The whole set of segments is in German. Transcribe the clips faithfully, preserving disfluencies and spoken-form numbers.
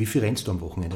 Wie viel rennst du am Wochenende?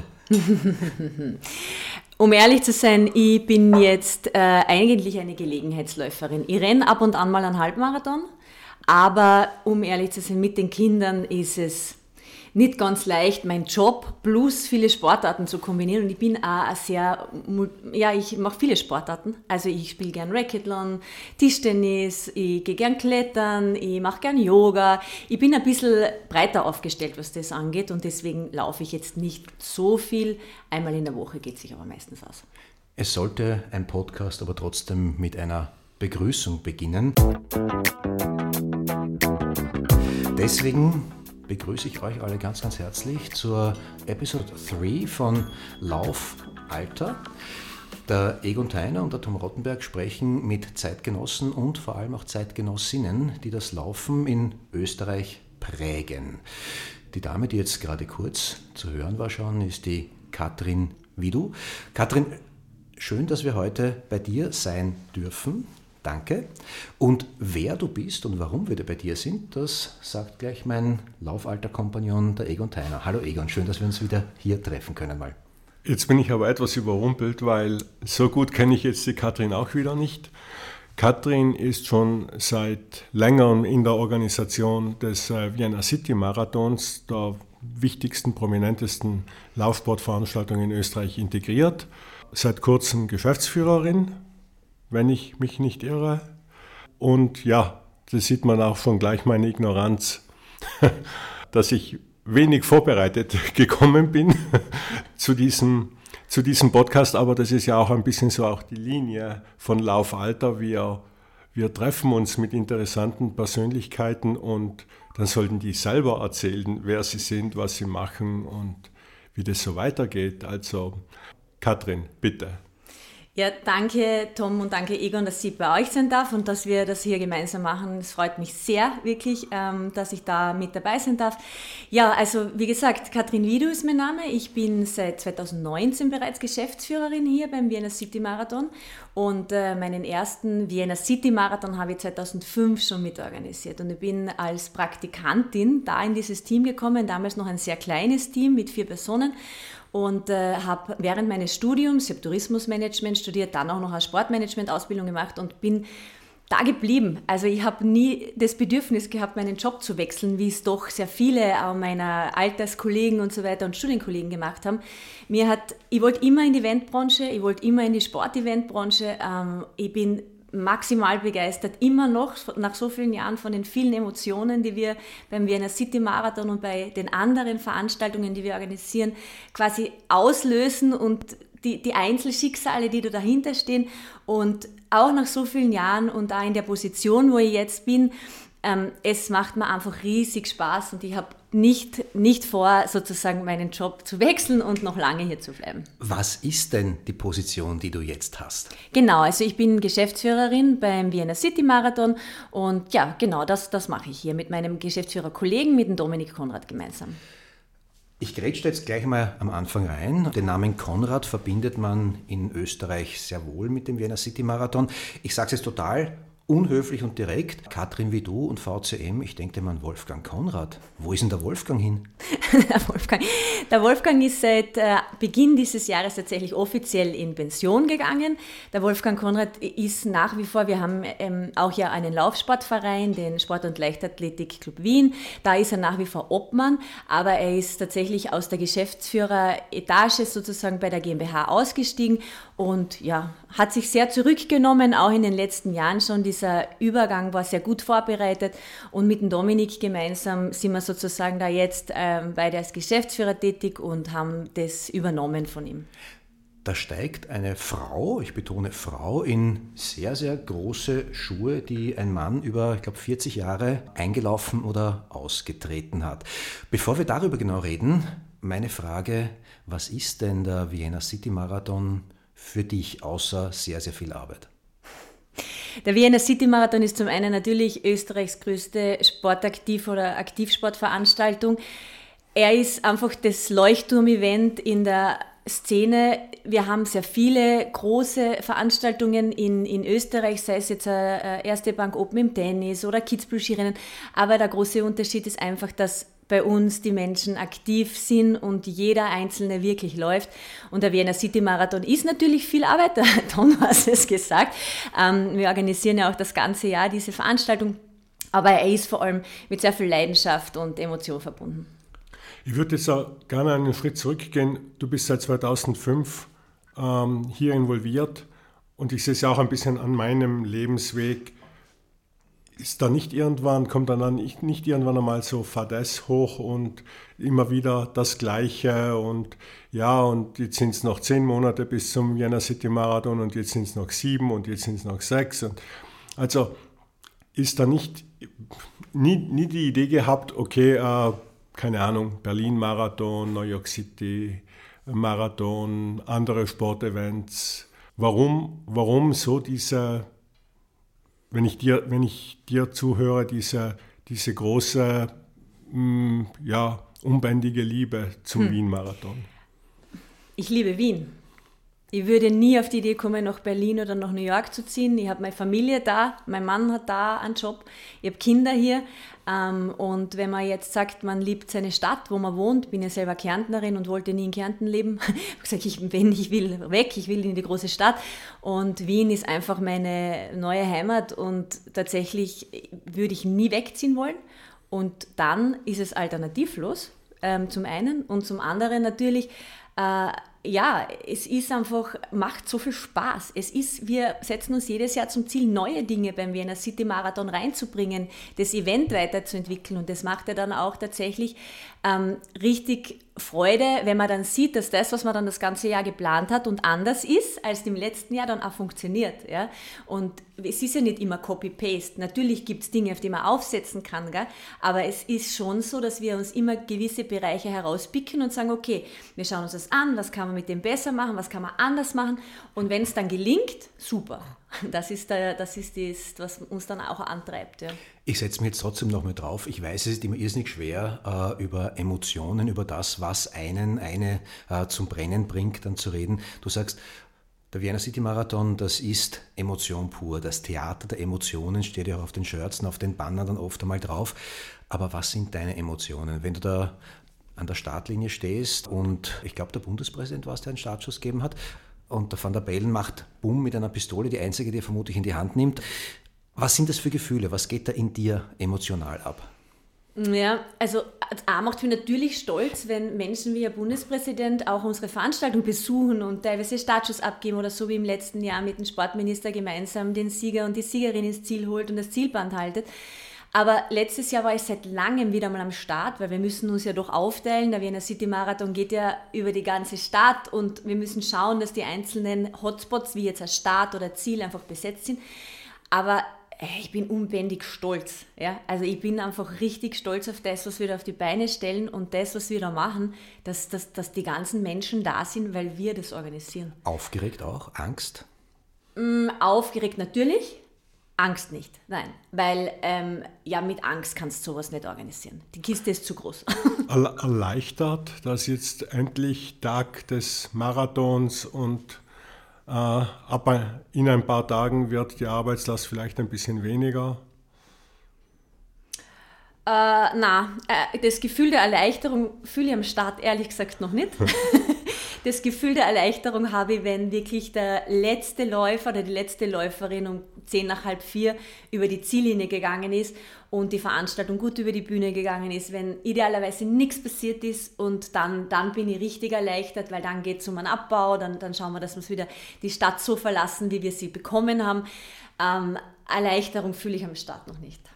Um ehrlich zu sein, ich bin jetzt äh, eigentlich eine Gelegenheitsläuferin. Ich renne ab und an mal einen Halbmarathon, aber um ehrlich zu sein, mit den Kindern ist es nicht ganz leicht, meinen Job plus viele Sportarten zu kombinieren. Und ich bin auch ein sehr, ja, ich mache viele Sportarten. Also ich spiele gern Racquetball, Tischtennis, ich gehe gern klettern, ich mache gern Yoga. Ich bin ein bisschen breiter aufgestellt, was das angeht, und deswegen laufe ich jetzt nicht so viel. Einmal in der Woche geht sich aber meistens aus. Es sollte ein Podcast aber trotzdem mit einer Begrüßung beginnen. Deswegen begrüße ich euch alle ganz, ganz herzlich zur Episode drei von Laufalter. Der Egon Theiner und der Tom Rottenberg sprechen mit Zeitgenossen und vor allem auch Zeitgenossinnen, die das Laufen in Österreich prägen. Die Dame, die jetzt gerade kurz zu hören war schon, ist die Katrin Widu. Katrin, schön, dass wir heute bei dir sein dürfen. Danke. Und wer du bist und warum wir da bei dir sind, das sagt gleich mein Laufalter-Kompagnon, der Egon Theiner. Hallo Egon, schön, dass wir uns wieder hier treffen können mal. Jetzt bin ich aber etwas überrumpelt, weil so gut kenne ich jetzt die Katrin auch wieder nicht. Katrin ist schon seit längerem in der Organisation des Vienna City Marathons, der wichtigsten, prominentesten Laufsportveranstaltung in Österreich, integriert. Seit kurzem Geschäftsführerin, wenn ich mich nicht irre. Und ja, das sieht man auch schon gleich meine Ignoranz, dass ich wenig vorbereitet gekommen bin zu diesem, zu diesem Podcast, aber das ist ja auch ein bisschen so auch die Linie von Laufalter. Wir, wir treffen uns mit interessanten Persönlichkeiten und dann sollten die selber erzählen, wer sie sind, was sie machen und wie das so weitergeht. Also Katrin, bitte. Ja, danke Tom und danke Egon, dass ich bei euch sein darf und dass wir das hier gemeinsam machen. Es freut mich sehr, wirklich, dass ich da mit dabei sein darf. Ja, also wie gesagt, Katrin Widu ist mein Name. Ich bin seit zweitausendneunzehn bereits Geschäftsführerin hier beim Vienna City Marathon und meinen ersten Vienna City Marathon habe ich zweitausendfünf schon mitorganisiert. Und ich bin als Praktikantin da in dieses Team gekommen, damals noch ein sehr kleines Team mit vier Personen. Und äh, habe während meines Studiums, ich habe Tourismusmanagement studiert, dann auch noch eine Sportmanagement-Ausbildung gemacht und bin da geblieben. Also ich habe nie das Bedürfnis gehabt, meinen Job zu wechseln, wie es doch sehr viele meiner Alterskollegen und so weiter und Studienkollegen gemacht haben. Mir hat, ich wollte immer in die Eventbranche, ich wollte immer in die Sport-Eventbranche. Ähm, ich bin maximal begeistert, immer noch nach so vielen Jahren von den vielen Emotionen, die wir beim Vienna City Marathon und bei den anderen Veranstaltungen, die wir organisieren, quasi auslösen und die, die Einzelschicksale, die da dahinter stehen. Und auch nach so vielen Jahren und auch in der Position, wo ich jetzt bin, ähm, es macht mir einfach riesig Spaß und ich habe nicht, nicht vor, sozusagen meinen Job zu wechseln und noch lange hier zu bleiben. Was ist denn die Position, die du jetzt hast? Genau, also ich bin Geschäftsführerin beim Vienna City Marathon und ja, genau, das, das mache ich hier mit meinem Geschäftsführerkollegen, mit dem Dominik Konrad gemeinsam. Ich grätsche jetzt gleich mal am Anfang rein. Den Namen Konrad verbindet man in Österreich sehr wohl mit dem Vienna City Marathon. Ich sage es jetzt total unhöflich und direkt. Katrin Widu und V C M, ich denke mal an Wolfgang Konrad. Wo ist denn der Wolfgang hin? der, Wolfgang. der Wolfgang ist seit äh, Beginn dieses Jahres tatsächlich offiziell in Pension gegangen. Der Wolfgang Konrad ist nach wie vor, wir haben ähm, auch ja einen Laufsportverein, den Sport- und Leichtathletik-Club Wien. Da ist er nach wie vor Obmann, aber er ist tatsächlich aus der Geschäftsführer-Etage sozusagen bei der GmbH ausgestiegen und ja, hat sich sehr zurückgenommen, auch in den letzten Jahren schon. Dieser Übergang war sehr gut vorbereitet und mit dem Dominik gemeinsam sind wir sozusagen da jetzt ähm, beide als Geschäftsführer tätig und haben das übernommen von ihm. Da steigt eine Frau, ich betone Frau, in sehr, sehr große Schuhe, die ein Mann über, ich glaube, vierzig Jahre eingelaufen oder ausgetreten hat. Bevor wir darüber genau reden, meine Frage, was ist denn der Vienna City Marathon für dich außer sehr, sehr viel Arbeit? Der Vienna City Marathon ist zum einen natürlich Österreichs größte Sportaktiv- oder Aktivsportveranstaltung. Er ist einfach das Leuchtturm-Event in der Szene. Wir haben sehr viele große Veranstaltungen in, in Österreich, sei es jetzt äh, Erste Bank Open im Tennis oder Kitzbühel Skirennen. Aber der große Unterschied ist einfach, dass bei uns die Menschen aktiv sind und jeder Einzelne wirklich läuft. Und der Vienna City Marathon ist natürlich viel Arbeit, der Tom hat es gesagt. Ähm, wir organisieren ja auch das ganze Jahr diese Veranstaltung, aber er ist vor allem mit sehr viel Leidenschaft und Emotion verbunden. Ich würde jetzt auch gerne einen Schritt zurückgehen. Du bist seit zweitausendfünf ähm, hier involviert und ich sehe es ja auch ein bisschen an meinem Lebensweg. Ist da nicht irgendwann, kommt dann nicht, nicht irgendwann einmal so Fadess hoch und immer wieder das Gleiche und ja, und jetzt sind es noch zehn Monate bis zum Vienna City Marathon und jetzt sind es noch sieben und jetzt sind es noch sechs. Und also ist da nicht nie, nie die Idee gehabt, okay, äh, keine Ahnung, Berlin Marathon, New York City Marathon, andere Sportevents. Warum, warum so diese Wenn ich dir, wenn ich dir zuhöre, diese, diese große, mh, ja, unbändige Liebe zum hm. Wien-Marathon? Ich liebe Wien. Ich würde nie auf die Idee kommen, nach Berlin oder nach New York zu ziehen. Ich habe meine Familie da, mein Mann hat da einen Job, ich habe Kinder hier. Ähm, und wenn man jetzt sagt, man liebt seine Stadt, wo man wohnt, bin ja selber Kärntnerin und wollte nie in Kärnten leben. Ich habe gesagt, ich, wenn, ich will weg, ich will in die große Stadt. Und Wien ist einfach meine neue Heimat und tatsächlich würde ich nie wegziehen wollen. Und dann ist es alternativlos, ähm, zum einen. Und zum anderen natürlich, äh, ja, es ist einfach, macht so viel Spaß. Es ist, wir setzen uns jedes Jahr zum Ziel, neue Dinge beim Vienna City Marathon reinzubringen, das Event weiterzuentwickeln und das macht ja dann auch tatsächlich ähm, richtig Freude, wenn man dann sieht, dass das, was man dann das ganze Jahr geplant hat und anders ist, als im letzten Jahr dann auch funktioniert. Ja? Und es ist ja nicht immer Copy-Paste. Natürlich gibt es Dinge, auf die man aufsetzen kann, gell? Aber es ist schon so, dass wir uns immer gewisse Bereiche herauspicken und sagen, okay, wir schauen uns das an, was kann man mit dem besser machen, was kann man anders machen und wenn es dann gelingt, super. Das ist, der, das, ist das, was uns dann auch antreibt. Ja. Ich setze mich jetzt trotzdem noch mal drauf. Ich weiß, es ist immer irrsinnig schwer, äh, über Emotionen, über das, was einen eine äh, zum Brennen bringt, dann zu reden. Du sagst, der Vienna City Marathon, das ist Emotion pur. Das Theater der Emotionen steht ja auch auf den Shirts und auf den Bannern dann oft einmal drauf. Aber was sind deine Emotionen? Wenn du da an der Startlinie stehst und ich glaube, der Bundespräsident war es, der einen Startschuss gegeben hat, und der Van der Bellen macht Bumm mit einer Pistole, die einzige, die er vermutlich in die Hand nimmt. Was sind das für Gefühle? Was geht da in dir emotional ab? Ja, also A macht mich natürlich stolz, wenn Menschen wie der Bundespräsident auch unsere Veranstaltung besuchen und teilweise Startschuss abgeben oder so wie im letzten Jahr mit dem Sportminister gemeinsam den Sieger und die Siegerin ins Ziel holt und das Zielband haltet. Aber letztes Jahr war ich seit langem wieder mal am Start, weil wir müssen uns ja doch aufteilen. Der Vienna City Marathon geht ja über die ganze Stadt und wir müssen schauen, dass die einzelnen Hotspots, wie jetzt ein Start oder Ziel, einfach besetzt sind. Aber ich bin unbändig stolz. Ja? Also ich bin einfach richtig stolz auf das, was wir da auf die Beine stellen und das, was wir da machen, dass, dass, dass die ganzen Menschen da sind, weil wir das organisieren. Aufgeregt auch? Angst? Mm, aufgeregt natürlich. Angst nicht, nein, weil ähm, ja, mit Angst kannst du sowas nicht organisieren. Die Kiste ist zu groß. Erleichtert, dass jetzt endlich Tag des Marathons und äh, ab in ein paar Tagen wird die Arbeitslast vielleicht ein bisschen weniger? Äh, na, äh, das Gefühl der Erleichterung fühle ich am Start ehrlich gesagt noch nicht. Das Gefühl der Erleichterung habe ich, wenn wirklich der letzte Läufer oder die letzte Läuferin um zehn nach halb vier über die Ziellinie gegangen ist und die Veranstaltung gut über die Bühne gegangen ist, wenn idealerweise nichts passiert ist und dann, dann bin ich richtig erleichtert, weil dann geht es um einen Abbau, dann, dann schauen wir, dass wir wieder die Stadt so verlassen, wie wir sie bekommen haben. Ähm, Erleichterung fühle ich am Start noch nicht.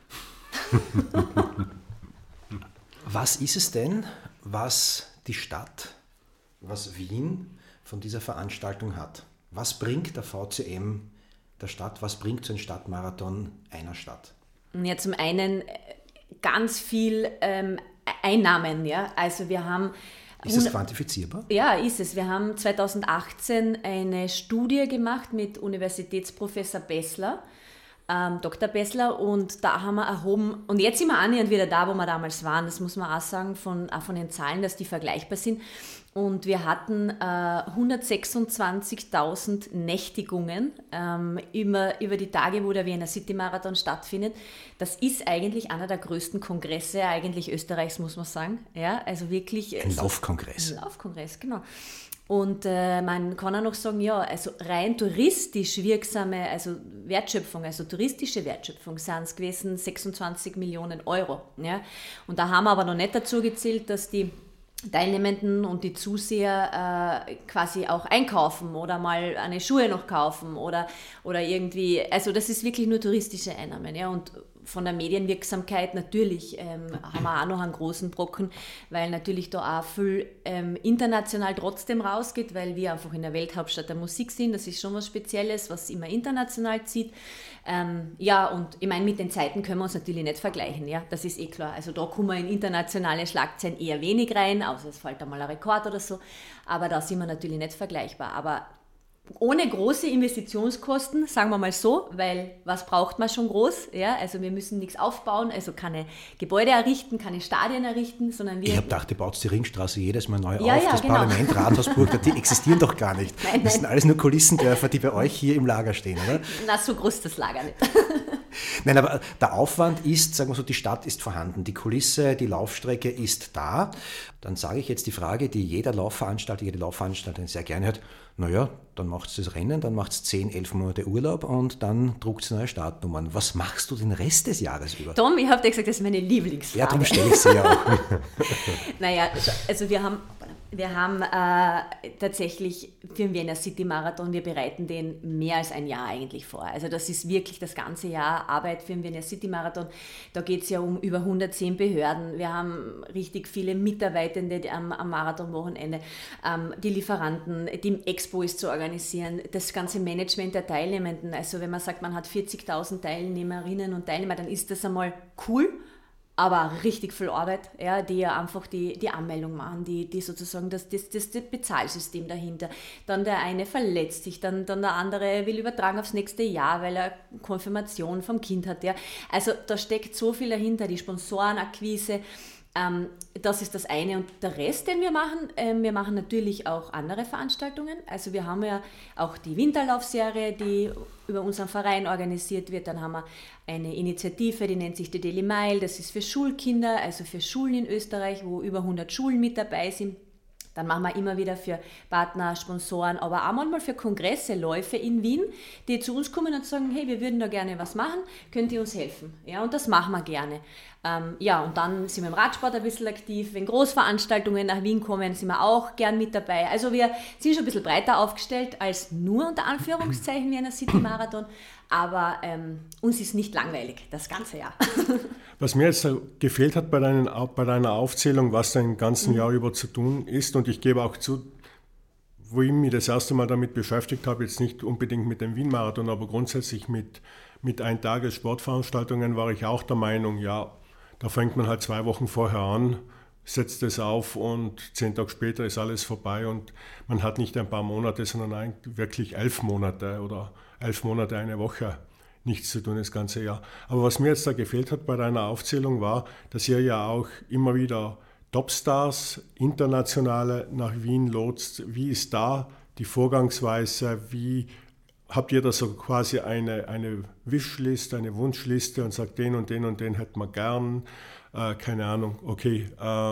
Was ist es denn, was die Stadt, was Wien von dieser Veranstaltung hat? Was bringt der V C M der Stadt? Was bringt so ein Stadtmarathon einer Stadt? Ja, zum einen ganz viel ähm, Einnahmen. Ja? Also wir haben... Ist das quantifizierbar? Ja, ist es. Wir haben zweitausendachtzehn eine Studie gemacht mit Universitätsprofessor Bessler ähm, Doktor Bessler, und da haben wir erhoben, und jetzt sind wir annähernd wieder da, wo wir damals waren, das muss man auch sagen, von, auch von den Zahlen, dass die vergleichbar sind. Und wir hatten äh, hundertsechsundzwanzigtausend Nächtigungen ähm, über, über die Tage, wo der Vienna City Marathon stattfindet. Das ist eigentlich einer der größten Kongresse eigentlich Österreichs, muss man sagen. Ja, also wirklich. Ein so, Laufkongress. Ein Laufkongress, genau. Und äh, man kann auch noch sagen, ja, also rein touristisch wirksame, also Wertschöpfung, also touristische Wertschöpfung sind es gewesen sechsundzwanzig Millionen Euro. Ja? Und da haben wir aber noch nicht dazu gezählt, dass die Teilnehmenden und die Zuseher äh, quasi auch einkaufen oder mal eine Schuhe noch kaufen oder, oder irgendwie, also das ist wirklich nur touristische Einnahmen. Ja? Und von der Medienwirksamkeit natürlich ähm, haben wir auch noch einen großen Brocken, weil natürlich da auch viel ähm, international trotzdem rausgeht, weil wir einfach in der Welthauptstadt der Musik sind. Das ist schon was Spezielles, was immer international zieht. Ähm, ja, und ich meine, mit den Zeiten können wir uns natürlich nicht vergleichen, ja, das ist eh klar. Also da kommen wir in internationale Schlagzeilen eher wenig rein, außer es fällt einmal ein Rekord oder so, aber da sind wir natürlich nicht vergleichbar. Aber ohne große Investitionskosten, sagen wir mal so, weil was braucht man schon groß? Ja, also wir müssen nichts aufbauen, also keine Gebäude errichten, keine Stadien errichten, sondern wir... Ich habe gedacht, ihr baut die Ringstraße jedes Mal neu ja, auf, ja, das genau. Parlament, Rathausburg, die existieren doch gar nicht. Nein, nein. Das sind alles nur Kulissendörfer, die bei euch hier im Lager stehen, oder? Na, so groß ist das Lager nicht. Nein, aber der Aufwand ist, sagen wir so, die Stadt ist vorhanden, die Kulisse, die Laufstrecke ist da. Dann sage ich jetzt die Frage, die jeder Laufveranstalter, jede Laufveranstalterin sehr gerne hört, naja, dann macht es das Rennen, dann macht es zehn, elf Monate Urlaub und dann druckt es neue Startnummern. Was machst du den Rest des Jahres über? Tom, ich habe dir gesagt, das ist meine Lieblingsfrage. Ja, darum stelle ich sie ja auch. Naja, also wir haben... Wir haben äh, tatsächlich für den Vienna City Marathon, wir bereiten den mehr als ein Jahr eigentlich vor. Also das ist wirklich das ganze Jahr Arbeit für den Vienna City Marathon. Da geht es ja um über hundertzehn Behörden. Wir haben richtig viele Mitarbeitende am, am Marathonwochenende, ähm, die Lieferanten, die Expo ist zu organisieren, das ganze Management der Teilnehmenden. Also wenn man sagt, man hat vierzigtausend Teilnehmerinnen und Teilnehmer, dann ist das einmal cool. Aber richtig viel Arbeit, ja, die ja einfach die, die Anmeldung machen, die, die sozusagen das, das, das, das Bezahlsystem dahinter. Dann der eine verletzt sich, dann, dann der andere will übertragen aufs nächste Jahr, weil er Konfirmation vom Kind hat. Ja. Also da steckt so viel dahinter, die Sponsorenakquise. Ähm, das ist das eine. Und der Rest, den wir machen, äh, wir machen natürlich auch andere Veranstaltungen. Also wir haben ja auch die Winterlaufserie, die über unseren Verein organisiert wird. Dann haben wir eine Initiative, die nennt sich die Daily Mile. Das ist für Schulkinder, also für Schulen in Österreich, wo über hundert Schulen mit dabei sind. Dann machen wir immer wieder für Partner, Sponsoren, aber auch manchmal für Kongresse, Läufe in Wien, die zu uns kommen und sagen, hey, wir würden da gerne was machen, könnt ihr uns helfen? Ja, und das machen wir gerne. Ähm, ja, und dann sind wir im Radsport ein bisschen aktiv. Wenn Großveranstaltungen nach Wien kommen, sind wir auch gern mit dabei. Also wir sind schon ein bisschen breiter aufgestellt als nur unter Anführungszeichen Vienna City Marathon, aber ähm, uns ist nicht langweilig, das ganze Jahr. Was mir jetzt gefehlt hat bei, deinen, bei deiner Aufzählung, was dein ganzen mhm. Jahr über zu tun ist, und ich gebe auch zu, wo ich mich das erste Mal damit beschäftigt habe, jetzt nicht unbedingt mit dem Wien-Marathon, aber grundsätzlich mit, mit Ein-Tages-Sportveranstaltungen, war ich auch der Meinung, ja, da fängt man halt zwei Wochen vorher an, setzt es auf und zehn Tage später ist alles vorbei und man hat nicht ein paar Monate, sondern eigentlich wirklich elf Monate oder elf Monate, eine Woche nichts zu tun das ganze Jahr. Aber was mir jetzt da gefehlt hat bei deiner Aufzählung war, dass ihr ja auch immer wieder Topstars, internationale nach Wien lotst. Wie ist da die Vorgangsweise? Wie habt ihr da so quasi eine, eine Wishlist, eine Wunschliste und sagt, den und den und den hätten wir gern? Äh, keine Ahnung, okay, äh,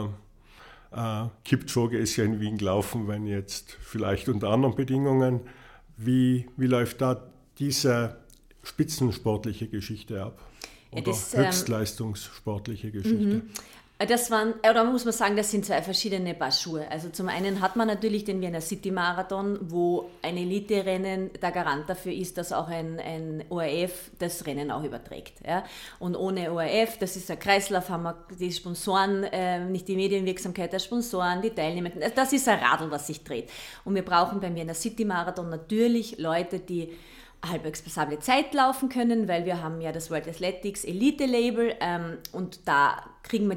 äh, Kipchoge ist ja in Wien gelaufen, wenn jetzt vielleicht unter anderen Bedingungen. Wie, wie läuft da diese spitzensportliche Geschichte ab? Oder ja, das, höchstleistungssportliche Geschichte? Mhm. Das waren, oder muss man sagen, das sind zwei verschiedene Paar Schuhe. Also zum einen hat man natürlich den Vienna City Marathon, wo ein Elite-Rennen der Garant dafür ist, dass auch ein, ein O R F das Rennen auch überträgt. Ja? Und ohne O R F, das ist ein Kreislauf, haben wir die Sponsoren, äh, nicht die Medienwirksamkeit der Sponsoren, die Teilnehmenden. Also das ist ein Radl, was sich dreht. Und wir brauchen beim Vienna City Marathon natürlich Leute, die halbwegs passable Zeit laufen können, weil wir haben ja das World Athletics Elite Label ähm, und da kriegen wir die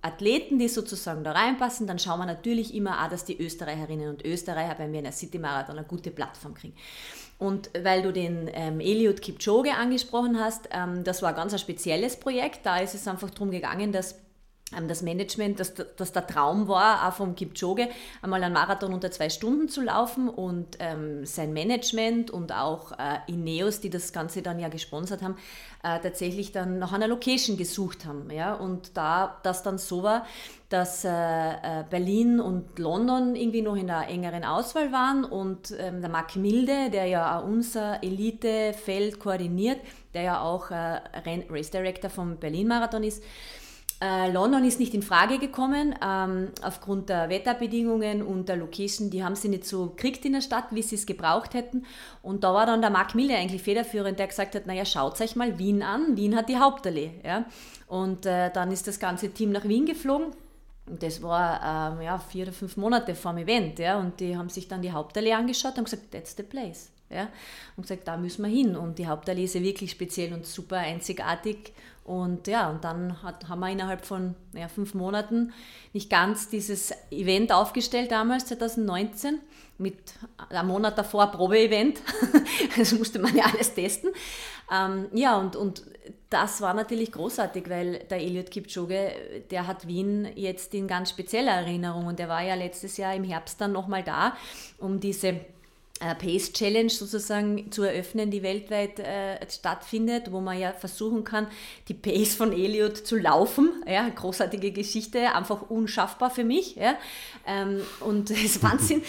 Athleten, die sozusagen da reinpassen, dann schauen wir natürlich immer auch, dass die Österreicherinnen und Österreicher beim Vienna City Marathon eine gute Plattform kriegen. Und weil du den ähm, Eliud Kipchoge angesprochen hast, ähm, das war ein ganz ein spezielles Projekt. Da ist es einfach darum gegangen, dass ähm, das Management, dass, dass der Traum war, auch vom Kipchoge, einmal einen Marathon unter zwei Stunden zu laufen und ähm, sein Management und auch äh, Ineos, die das Ganze dann ja gesponsert haben, äh, tatsächlich dann nach einer Location gesucht haben. Ja? Und da das dann so war, dass äh, Berlin und London irgendwie noch in der engeren Auswahl waren und ähm, der Marc Milde, der ja auch unser Elite-Feld koordiniert, der ja auch äh, Race Director vom Berlin-Marathon ist, Äh, London ist nicht in Frage gekommen, ähm, aufgrund der Wetterbedingungen und der Location, die haben sie nicht so gekriegt in der Stadt, wie sie es gebraucht hätten. Und da war dann der Marc Milde eigentlich federführend, der gesagt hat, naja, schaut euch mal Wien an, Wien hat die Hauptallee. Ja? Und äh, dann ist das ganze Team nach Wien geflogen. Und das war ähm, ja, vier oder fünf Monate vor dem Event. Ja? Und die haben sich dann die Hauptallee angeschaut und haben gesagt, that's the place. Ja? Und gesagt, da müssen wir hin. Und die Hauptallee ist ja wirklich speziell und super einzigartig. Und ja, und dann hat, haben wir innerhalb von ja, fünf Monaten nicht ganz dieses Event aufgestellt, damals zwanzig neunzehn, mit einem Monat davor Probe-Event. Das musste man ja alles testen. Ähm, ja, und, und das war natürlich großartig, weil der Eliud Kipchoge, der hat Wien jetzt in ganz spezieller Erinnerung. Und der war ja letztes Jahr im Herbst dann nochmal da, um diese Pace Challenge sozusagen zu eröffnen, die weltweit äh, stattfindet, wo man ja versuchen kann, die Pace von Eliud zu laufen. Ja, großartige Geschichte, einfach unschaffbar für mich. Ja. Ähm, und das ist Wahnsinn.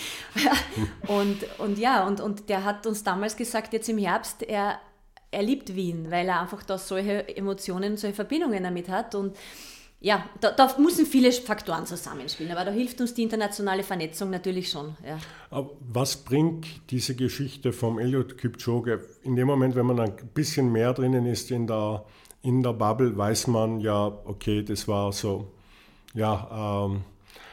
und, und ja, und, und der hat uns damals gesagt, jetzt im Herbst, er, er liebt Wien, weil er einfach da solche Emotionen, solche Verbindungen damit hat. Und ja, da, da müssen viele Faktoren zusammenspielen, aber da hilft uns die internationale Vernetzung natürlich schon. Ja. Aber was bringt diese Geschichte vom Eliud Kipchoge? In dem Moment, wenn man ein bisschen mehr drinnen ist in der, in der Bubble, weiß man ja, okay, das war so, ja, ähm,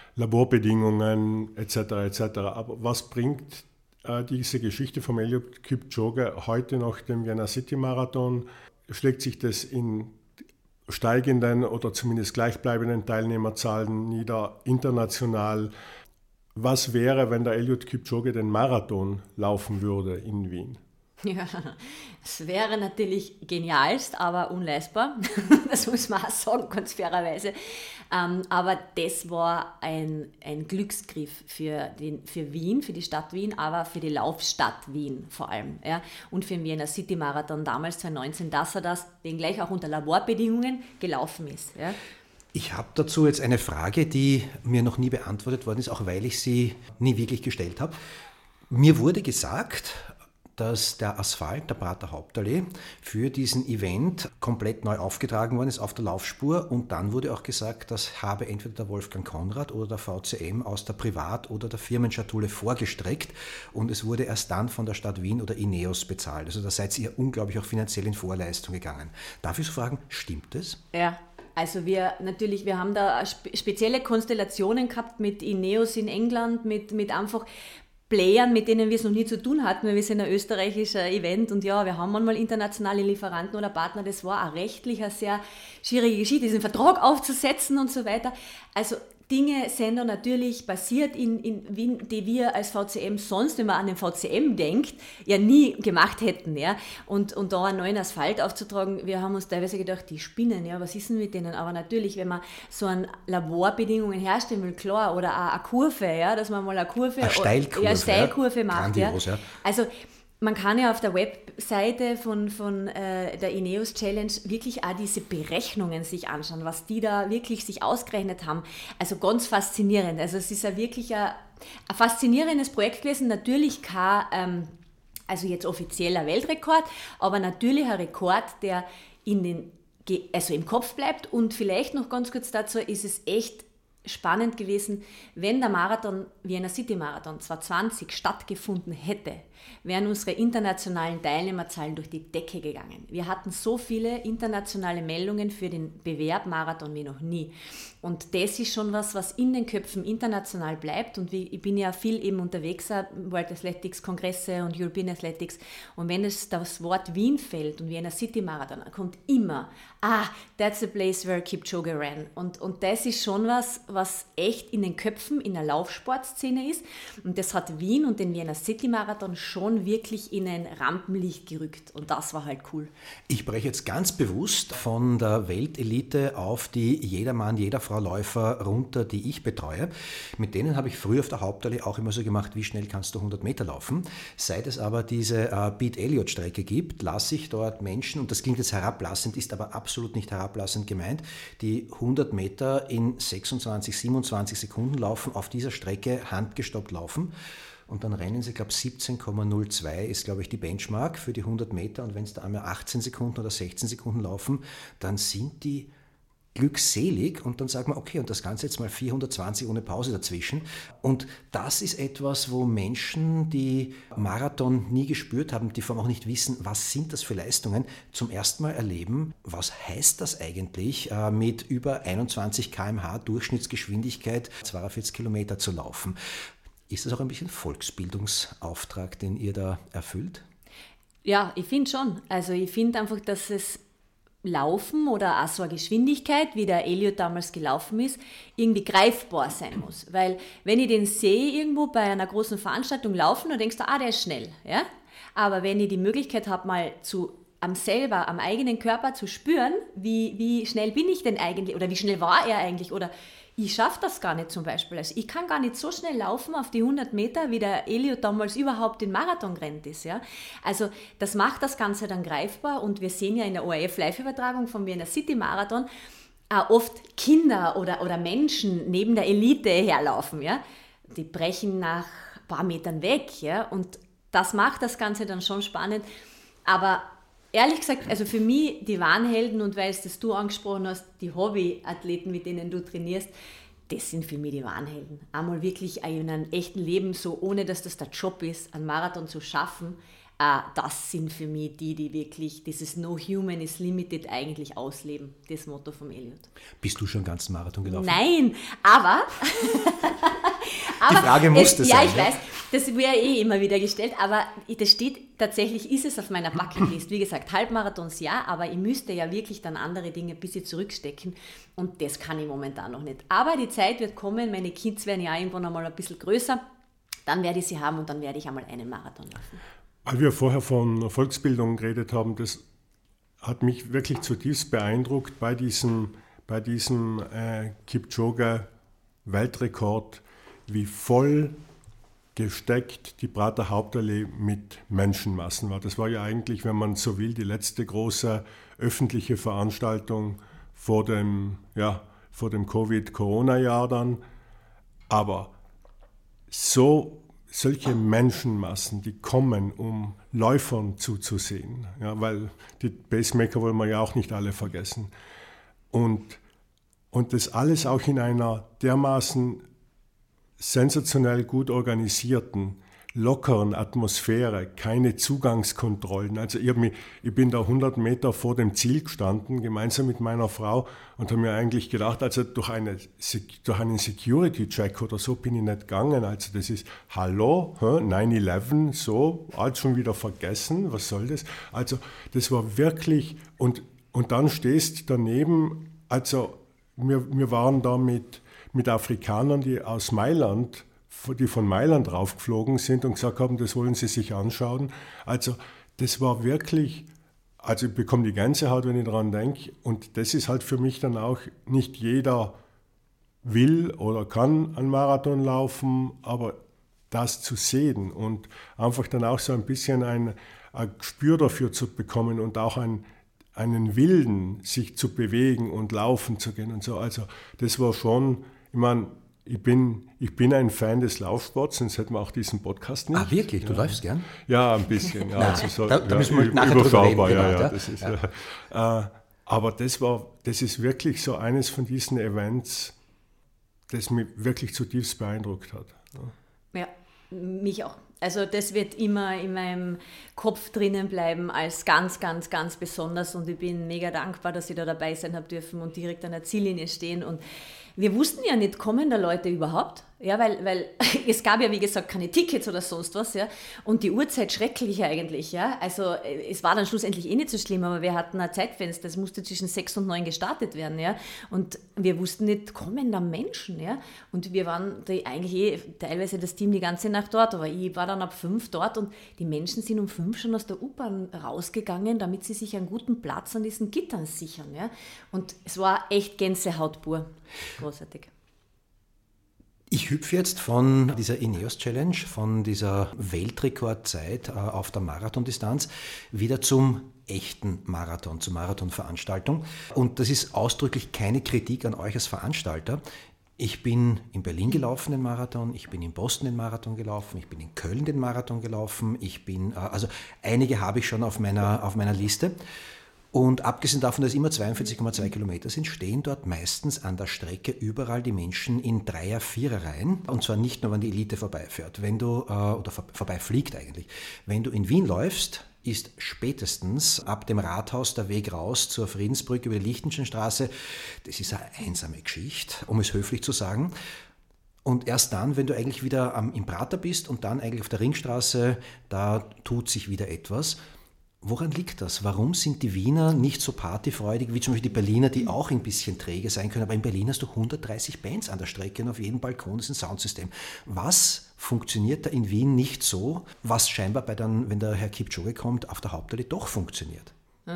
Laborbedingungen et cetera et cetera. Aber was bringt äh, diese Geschichte vom Eliud Kipchoge heute nach dem Vienna City Marathon? Schlägt sich das in steigenden oder zumindest gleichbleibenden Teilnehmerzahlen nieder, international? Was wäre, wenn der Eliud Kipchoge den Marathon laufen würde in Wien? Ja, es wäre natürlich genialst, aber unleistbar. Das muss man auch sagen, ganz fairerweise. Ähm, aber das war ein, ein Glücksgriff für, den, für Wien, für die Stadt Wien, aber für die Laufstadt Wien vor allem. Ja? Und für den Vienna City Marathon damals zwanzig neunzehn, dass er das, wenngleich auch unter Laborbedingungen, gelaufen ist. Ja? Ich habe dazu jetzt eine Frage, die mir noch nie beantwortet worden ist, auch weil ich sie nie wirklich gestellt habe. Mir wurde gesagt, dass der Asphalt der Prater Hauptallee für diesen Event komplett neu aufgetragen worden ist auf der Laufspur, und dann wurde auch gesagt, das habe entweder der Wolfgang Konrad oder der V C M aus der Privat- oder der Firmenschatulle vorgestreckt, und es wurde erst dann von der Stadt Wien oder Ineos bezahlt. Also da seid ihr unglaublich auch finanziell in Vorleistung gegangen. Darf ich so fragen, stimmt das? Ja. Also wir natürlich, wir haben da spezielle Konstellationen gehabt mit Ineos in England, mit, mit einfach Playern, mit denen wir es noch nie zu tun hatten, weil wir sind ein österreichischer Event und ja, wir haben manchmal internationale Lieferanten oder Partner, das war auch rechtlich eine sehr schwierige Geschichte, diesen Vertrag aufzusetzen und so weiter. Also Dinge sind da natürlich passiert in, in Wien, die wir als V C M sonst, wenn man an den V C M denkt, ja nie gemacht hätten. Ja? Und, und da einen neuen Asphalt aufzutragen, wir haben uns teilweise gedacht, die spinnen, ja, was ist denn mit denen? Aber natürlich, wenn man so an Laborbedingungen herstellen will, klar, oder auch eine Kurve, ja, dass man mal eine Kurve, eine Steilkurve, ja, Steilkurve ja. macht. Grandios, ja. Ja. Also man kann ja auf der Webseite von, von äh, der Ineos Challenge wirklich auch diese Berechnungen sich anschauen, was die da wirklich sich ausgerechnet haben. Also ganz faszinierend. Also es ist ja wirklich ein, ein faszinierendes Projekt gewesen. Natürlich kein, ähm, also jetzt offizieller Weltrekord, aber natürlich ein Rekord, der in den, also im Kopf bleibt. Und vielleicht noch ganz kurz dazu, ist es echt spannend gewesen, wenn der Marathon, Vienna City Marathon zweitausendzwanzig stattgefunden hätte, wären unsere internationalen Teilnehmerzahlen durch die Decke gegangen. Wir hatten so viele internationale Meldungen für den Bewerb Marathon wie noch nie. Und das ist schon was, was in den Köpfen international bleibt. Und ich bin ja viel eben unterwegs, World Athletics Kongresse und European Athletics. Und wenn es das Wort Wien fällt und Vienna City Marathon, kommt immer, ah, that's the place where Kipchoge ran. Und, und das ist schon was, was echt in den Köpfen in der Laufsportszene ist. Und das hat Wien und den Vienna City Marathon schon wirklich in ein Rampenlicht gerückt. Und das war halt cool. Ich breche jetzt ganz bewusst von der Weltelite auf die Jedermann, jeder Frau Läufer runter, die ich betreue. Mit denen habe ich früher auf der Hauptallee auch immer so gemacht, wie schnell kannst du hundert Meter laufen. Seit es aber diese äh, Beat-Elliott-Strecke gibt, lasse ich dort Menschen, und das klingt jetzt herablassend, ist aber absolut nicht herablassend gemeint, die hundert Meter in sechsundzwanzig, siebenundzwanzig Sekunden laufen, auf dieser Strecke handgestoppt laufen. Und dann rennen sie, ich glaube siebzehn Komma null zwei ist, glaube ich, die Benchmark für die hundert Meter. Und wenn es da einmal achtzehn Sekunden oder sechzehn Sekunden laufen, dann sind die glückselig und dann sagt man, okay, und das Ganze jetzt mal vierhundertzwanzig ohne Pause dazwischen. Und das ist etwas, wo Menschen, die Marathon nie gespürt haben, die vor allem auch nicht wissen, was sind das für Leistungen, zum ersten Mal erleben, was heißt das eigentlich, mit über einundzwanzig Kilometer pro Stunde Durchschnittsgeschwindigkeit zweiundvierzig Kilometer zu laufen. Ist das auch ein bisschen Volksbildungsauftrag, den ihr da erfüllt? Ja, ich finde schon. Also ich finde einfach, dass es Laufen oder auch so eine Geschwindigkeit, wie der Elliott damals gelaufen ist, irgendwie greifbar sein muss. Weil wenn ich den sehe irgendwo bei einer großen Veranstaltung laufen, dann denkst du, ah, der ist schnell. Ja? Aber wenn ich die Möglichkeit habe, mal zu am selber, am eigenen Körper zu spüren, wie, wie schnell bin ich denn eigentlich oder wie schnell war er eigentlich oder ich schaffe das gar nicht zum Beispiel. Also ich kann gar nicht so schnell laufen auf die hundert Meter, wie der Elliott damals überhaupt den Marathon gerannt ist. Ja? Also das macht das Ganze dann greifbar und wir sehen ja in der O R F-Live-Übertragung vom Vienna City Marathon auch oft Kinder oder, oder Menschen neben der Elite herlaufen. Ja? Die brechen nach ein paar Metern weg. Ja? Und das macht das Ganze dann schon spannend. Aber ehrlich gesagt, also für mich die Wahnhelden und weil es das du angesprochen hast, die Hobbyathleten, mit denen du trainierst, das sind für mich die Wahnhelden. Einmal wirklich in einem echten Leben, so ohne dass das der Job ist, einen Marathon zu schaffen, äh, das sind für mich die, die wirklich dieses No Human is Limited eigentlich ausleben, das Motto vom Elliott. Bist du schon einen ganzen Marathon gelaufen? Nein, aber... aber die Frage musste es, sein. Ja, ich ja? weiß, das wird eh immer wieder gestellt, aber das steht, tatsächlich ist es auf meiner Bucketlist. Wie gesagt, Halbmarathons ja, aber ich müsste ja wirklich dann andere Dinge ein bisschen zurückstecken und das kann ich momentan noch nicht. Aber die Zeit wird kommen, meine Kids werden ja irgendwann einmal ein bisschen größer, dann werde ich sie haben und dann werde ich einmal einen Marathon laufen. Weil wir vorher von Volksbildung geredet haben, das hat mich wirklich zutiefst beeindruckt bei diesem, bei diesem äh, Kipchoge-Weltrekord, wie voll gesteckt die Prater Hauptallee mit Menschenmassen war. Das war ja eigentlich, wenn man so will, die letzte große öffentliche Veranstaltung vor dem, ja, vor dem Covid-Corona-Jahr dann. Aber so solche Menschenmassen, die kommen, um Läufern zuzusehen, ja, weil die Pacemaker wollen wir ja auch nicht alle vergessen. Und, und das alles auch in einer dermaßen sensationell gut organisierten, lockeren Atmosphäre, keine Zugangskontrollen. Also ich, hab mich, ich bin da hundert Meter vor dem Ziel gestanden, gemeinsam mit meiner Frau, und habe mir eigentlich gedacht, also durch, eine, durch einen Security-Check oder so bin ich nicht gegangen. Also das ist, hallo, neun elf, so, alles schon wieder vergessen, was soll das? Also das war wirklich, und, und dann stehst daneben, also wir, wir waren da mit, mit Afrikanern, die aus Mailand, die von Mailand raufgeflogen sind und gesagt haben, das wollen sie sich anschauen. Also das war wirklich, also ich bekomme die Gänsehaut, wenn ich daran denke. Und das ist halt für mich dann auch, nicht jeder will oder kann einen Marathon laufen, aber das zu sehen und einfach dann auch so ein bisschen ein, ein Gespür dafür zu bekommen und auch ein, einen Willen, sich zu bewegen und laufen zu gehen und so. Also das war schon, ich meine, Ich bin, ich bin ein Fan des Laufsports, sonst hätten wir auch diesen Podcast nicht. Ah, wirklich? Du ja. läufst gern? Ja, ein bisschen. Ja, also so, da, da ja, müssen wir nachher drüber reden. Ja, genau, ja, das ist, ja. Ja. Äh, aber das, war, das ist wirklich so eines von diesen Events, das mich wirklich zutiefst beeindruckt hat. Ja, mich auch. Also das wird immer in meinem Kopf drinnen bleiben als ganz, ganz, ganz besonders und ich bin mega dankbar, dass ich da dabei sein habe dürfen und direkt an der Ziellinie stehen. Und wir wussten ja nicht, kommen da Leute überhaupt? Ja, weil, weil es gab ja, wie gesagt, keine Tickets oder sonst was, ja. Und die Uhrzeit schrecklich eigentlich, ja. Also es war dann schlussendlich eh nicht so schlimm, aber wir hatten ein Zeitfenster, es musste zwischen sechs und neun gestartet werden, ja. Und wir wussten nicht, kommen da Menschen, ja. Und wir waren da eigentlich eh teilweise das Team die ganze Nacht dort, aber ich war dann ab fünf dort und die Menschen sind um fünf schon aus der U-Bahn rausgegangen, damit sie sich einen guten Platz an diesen Gittern sichern, ja. Und es war echt Gänsehaut pur. Großartig. Ich hüpfe jetzt von dieser Ineos Challenge, von dieser Weltrekordzeit auf der Marathondistanz wieder zum echten Marathon, zur Marathonveranstaltung. Und das ist ausdrücklich keine Kritik an euch als Veranstalter. Ich bin in Berlin gelaufen den Marathon, ich bin in Boston den Marathon gelaufen, ich bin in Köln den Marathon gelaufen, ich bin, also einige habe ich schon auf meiner, auf meiner Liste. Und abgesehen davon, dass es immer zweiundvierzig Komma zwei Kilometer sind, stehen dort meistens an der Strecke überall die Menschen in Dreier-, Vierer-Reihen. Und zwar nicht nur, wenn die Elite vorbeifährt, wenn du, äh, oder vor, vorbeifliegt eigentlich. Wenn du in Wien läufst, ist spätestens ab dem Rathaus der Weg raus zur Friedensbrücke über die Lichtensteinstraße. Das ist eine einsame Geschichte, um es höflich zu sagen. Und erst dann, wenn du eigentlich wieder am, im Prater bist und dann eigentlich auf der Ringstraße, da tut sich wieder etwas. Woran liegt das? Warum sind die Wiener nicht so partyfreudig wie zum Beispiel die Berliner, die auch ein bisschen träge sein können? Aber in Berlin hast du hundertdreißig Bands an der Strecke und auf jedem Balkon ist ein Soundsystem. Was funktioniert da in Wien nicht so, was scheinbar bei dann, wenn der Herr Kipchoge kommt, auf der Hauptallee doch funktioniert?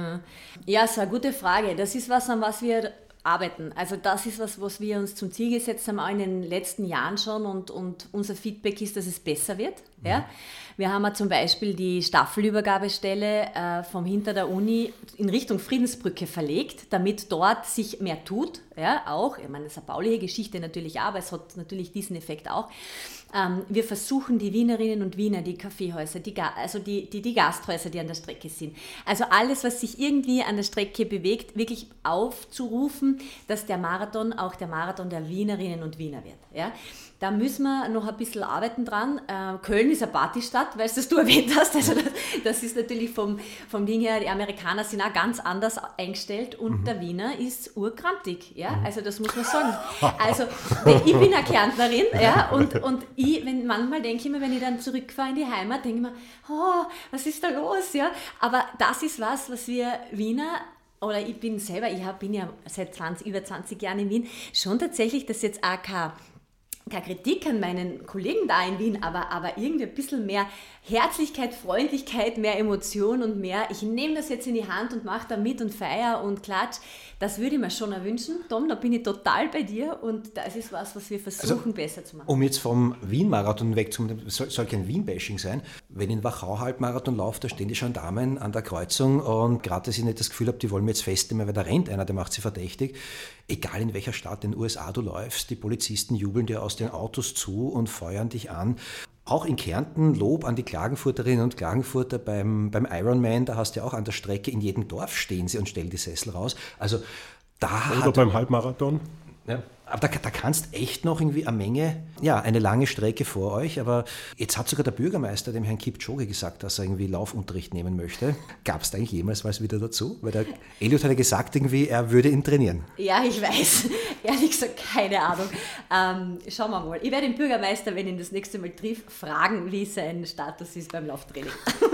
Ja, ist eine gute Frage. Das ist was, an was wir arbeiten. Also das ist was, was wir uns zum Ziel gesetzt haben, auch in den letzten Jahren schon und, und unser Feedback ist, dass es besser wird. Mhm. Ja? Wir haben ja zum Beispiel die Staffelübergabestelle äh, vom hinter der Uni in Richtung Friedensbrücke verlegt, damit dort sich mehr tut. Ja, auch, ich meine, das ist eine bauliche Geschichte natürlich auch, aber es hat natürlich diesen Effekt auch. Ähm, wir versuchen die Wienerinnen und Wiener, die Kaffeehäuser, die, also die, die, die Gasthäuser, die an der Strecke sind, also alles, was sich irgendwie an der Strecke bewegt, wirklich aufzurufen, dass der Marathon auch der Marathon der Wienerinnen und Wiener wird. Ja? Da müssen wir noch ein bisschen arbeiten dran. Äh, Köln ist eine Partystadt, weil es das du erwähnt hast. Also das, das ist natürlich vom, vom Ding her, die Amerikaner sind auch ganz anders eingestellt und mhm. der Wiener ist urkrantig. Ja? Mhm. Also das muss man sagen. Also ich bin eine Kärntnerin, ja, und, und ich, wenn, manchmal denke ich mir, wenn ich dann zurückfahre in die Heimat, denke ich mir, oh, was ist da los? Ja? Aber das ist was, was wir Wiener, oder ich bin selber, ich bin ja seit zwanzig, über zwanzig Jahren in Wien, schon tatsächlich, dass jetzt auch kein keine Kritik an meinen Kollegen da in Wien, aber, aber irgendwie ein bisschen mehr Herzlichkeit, Freundlichkeit, mehr Emotion und mehr, ich nehme das jetzt in die Hand und mache da mit und feier und klatsch. Das würde ich mir schon erwünschen. Tom, da bin ich total bei dir und das ist was, was wir versuchen also, besser zu machen. Um jetzt vom Wien-Marathon wegzukommen, soll, soll kein Wien-Bashing sein. Wenn ich in Wachau-Halbmarathon laufe, da stehen die Gendarmen an der Kreuzung und gerade, dass ich nicht das Gefühl habe, die wollen mir jetzt festnehmen, weil da rennt einer, der macht sie verdächtig. Egal in welcher Stadt in den U S A du läufst, die Polizisten jubeln dir aus den Autos zu und feuern dich an. Auch in Kärnten Lob an die Klagenfurterinnen und Klagenfurter beim, beim Ironman, da hast du ja auch an der Strecke, in jedem Dorf stehen sie und stellen die Sessel raus. Also da Oder hat, beim Halbmarathon. Ja, aber da, da kannst echt noch irgendwie eine Menge, ja, eine lange Strecke vor euch, aber jetzt hat sogar der Bürgermeister dem Herrn Kipchoge gesagt, dass er irgendwie Laufunterricht nehmen möchte. Gab es da eigentlich jemals was wieder dazu? Weil der Eliud hat ja gesagt, irgendwie, er würde ihn trainieren. Ja, ich weiß. Ehrlich gesagt, keine Ahnung. Ähm, schauen wir mal. Ich werde den Bürgermeister, wenn ich ihn das nächste Mal triff, fragen, wie sein Status ist beim Lauftraining.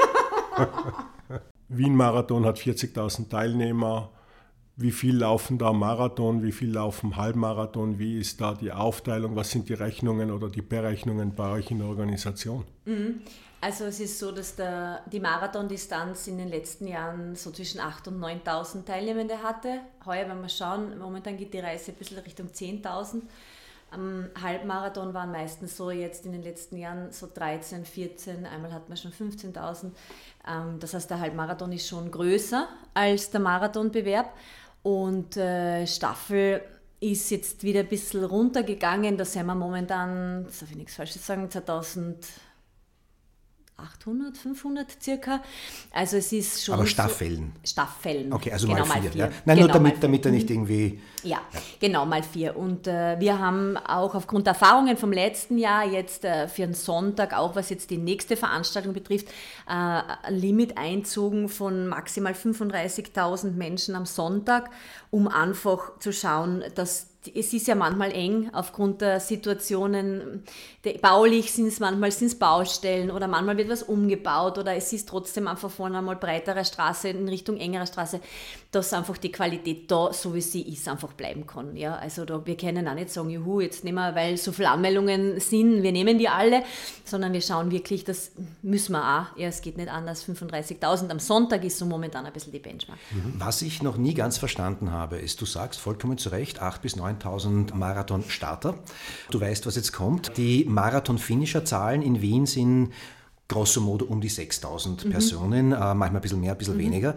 Wien-Marathon hat vierzigtausend Teilnehmer. Wie viel laufen da Marathon, wie viel laufen Halbmarathon, wie ist da die Aufteilung, was sind die Rechnungen oder die Berechnungen bei euch in der Organisation? Also es ist so, dass der, die Marathondistanz in den letzten Jahren so zwischen achttausend und neuntausend Teilnehmende hatte. Heuer, wenn wir schauen, momentan geht die Reise ein bisschen Richtung zehntausend. Am Halbmarathon waren meistens so jetzt in den letzten Jahren so dreizehn, vierzehn, einmal hatten wir schon fünfzehntausend. Das heißt, der Halbmarathon ist schon größer als der Marathonbewerb. Und äh, Staffel ist jetzt wieder ein bisschen runtergegangen. Da sind wir momentan, darf ich nichts Falsches sagen, zweitausendachthundert achthundert, fünfhundert circa. Also es ist schon... Aber Staffellen? So, Staffellen. Okay, also genau, mal vier. vier. Ja. Nein, genau, nur damit, damit er nicht irgendwie... Ja, ja, genau, mal vier. Und äh, wir haben auch aufgrund der Erfahrungen vom letzten Jahr jetzt äh, für den Sonntag, auch was jetzt die nächste Veranstaltung betrifft, äh, ein Limit einzogen von maximal fünfunddreißigtausend Menschen am Sonntag, um einfach zu schauen, dass es ist ja manchmal eng aufgrund der Situationen, die, baulich sind es manchmal sind's Baustellen oder manchmal wird was umgebaut oder es ist trotzdem einfach vorne einmal breitere Straße in Richtung engerer Straße, dass einfach die Qualität da, so wie sie ist, einfach bleiben kann. Ja, also da, wir können auch nicht sagen, juhu, jetzt nehmen wir, weil so viele Anmeldungen sind, wir nehmen die alle, sondern wir schauen wirklich, das müssen wir auch, ja, es geht nicht anders, fünfunddreißigtausend am Sonntag ist so momentan ein bisschen die Benchmark. Was ich noch nie ganz verstanden habe, ist, du sagst vollkommen zu Recht, acht bis neuntausend Marathon-Starter. Du weißt, was jetzt kommt. Die Marathon-Finisher-Zahlen in Wien sind grosso modo um die sechstausend mhm. Personen, äh, manchmal ein bisschen mehr, ein bisschen mhm. weniger.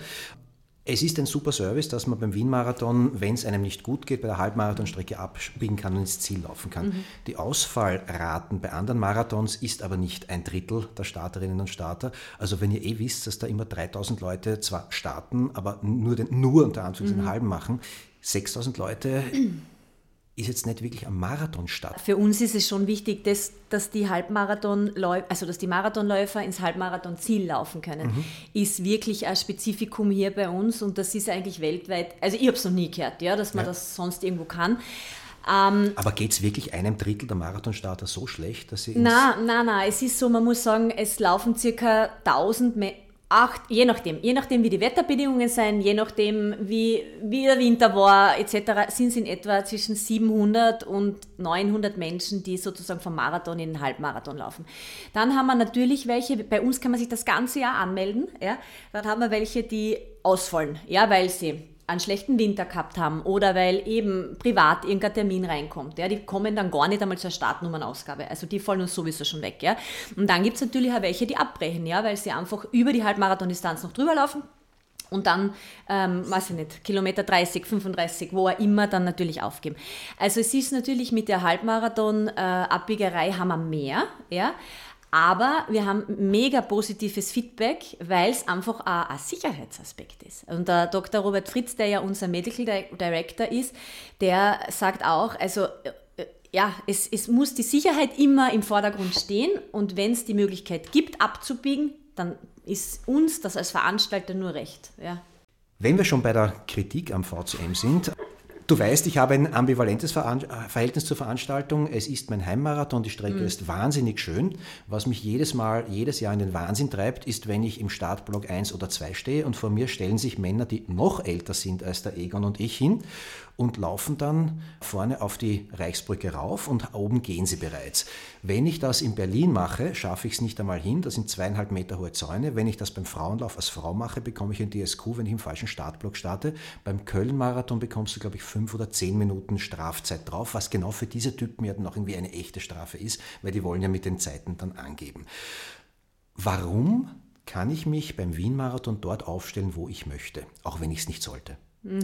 Es ist ein super Service, dass man beim Wien-Marathon, wenn es einem nicht gut geht, bei der Halbmarathonstrecke abbiegen kann und ins Ziel laufen kann. Mhm. Die Ausfallraten bei anderen Marathons ist aber nicht ein Drittel der Starterinnen und Starter. Also wenn ihr eh wisst, dass da immer dreitausend Leute zwar starten, aber nur, den, nur unter Anführungszeichen mhm. halben machen, sechstausend Leute ist jetzt nicht wirklich am Marathon statt. Für uns ist es schon wichtig, dass, dass die Halbmarathonläufer, also dass die Marathonläufer ins Halbmarathon-Ziel laufen können. Mhm. Ist wirklich ein Spezifikum hier bei uns und das ist eigentlich weltweit, also ich habe es noch nie gehört, ja, dass man ja. das sonst irgendwo kann. Ähm, Aber geht es wirklich einem Drittel der Marathonstarter so schlecht, dass sie ins... Nein, nein, nein, es ist so, man muss sagen, es laufen circa tausend Menschen, Acht, je nachdem, je nachdem wie die Wetterbedingungen sind, je nachdem wie, wie der Winter war et cetera, sind es in etwa zwischen siebenhundert und neunhundert Menschen, die sozusagen vom Marathon in den Halbmarathon laufen. Dann haben wir natürlich welche, bei uns kann man sich das ganze Jahr anmelden, ja, dann haben wir welche, die ausfallen, ja, weil sie einen schlechten Winter gehabt haben oder weil eben privat irgendein Termin reinkommt. Ja, die kommen dann gar nicht einmal zur Startnummernausgabe. Also die fallen uns sowieso schon weg. Ja. Und dann gibt es natürlich auch welche, die abbrechen, ja, weil sie einfach über die Halbmarathon-Distanz noch drüber laufen und dann, ähm, weiß ich nicht, Kilometer dreißig, fünfunddreißig, wo auch immer, dann natürlich aufgeben. Also es ist natürlich mit der Halbmarathon-Abbiegerei äh, haben wir mehr, ja. Aber wir haben mega positives Feedback, weil es einfach auch ein Sicherheitsaspekt ist. Und der Doktor Robert Fritz, der ja unser Medical Director ist, der sagt auch, also ja, es, es muss die Sicherheit immer im Vordergrund stehen und wenn es die Möglichkeit gibt, abzubiegen, dann ist uns das als Veranstalter nur recht. Ja. Wenn wir schon bei der Kritik am V C M sind, du weißt, ich habe ein ambivalentes Verhältnis zur Veranstaltung. Es ist mein Heimmarathon, die Strecke mhm. ist wahnsinnig schön. Was mich jedes Mal, jedes Jahr in den Wahnsinn treibt, ist, wenn ich im Startblock eins oder zwei stehe und vor mir stellen sich Männer, die noch älter sind als der Egon und ich hin und laufen dann vorne auf die Reichsbrücke rauf und oben gehen sie bereits. Wenn ich das in Berlin mache, schaffe ich es nicht einmal hin. Das sind zweieinhalb Meter hohe Zäune. Wenn ich das beim Frauenlauf als Frau mache, bekomme ich ein D S Q, wenn ich im falschen Startblock starte. Beim Köln-Marathon bekommst du, glaube ich, fünf oder zehn Minuten Strafzeit drauf, was genau für diese Typen ja dann auch irgendwie eine echte Strafe ist, weil die wollen ja mit den Zeiten dann angeben. Warum kann ich mich beim Wien-Marathon dort aufstellen, wo ich möchte, auch wenn ich es nicht sollte?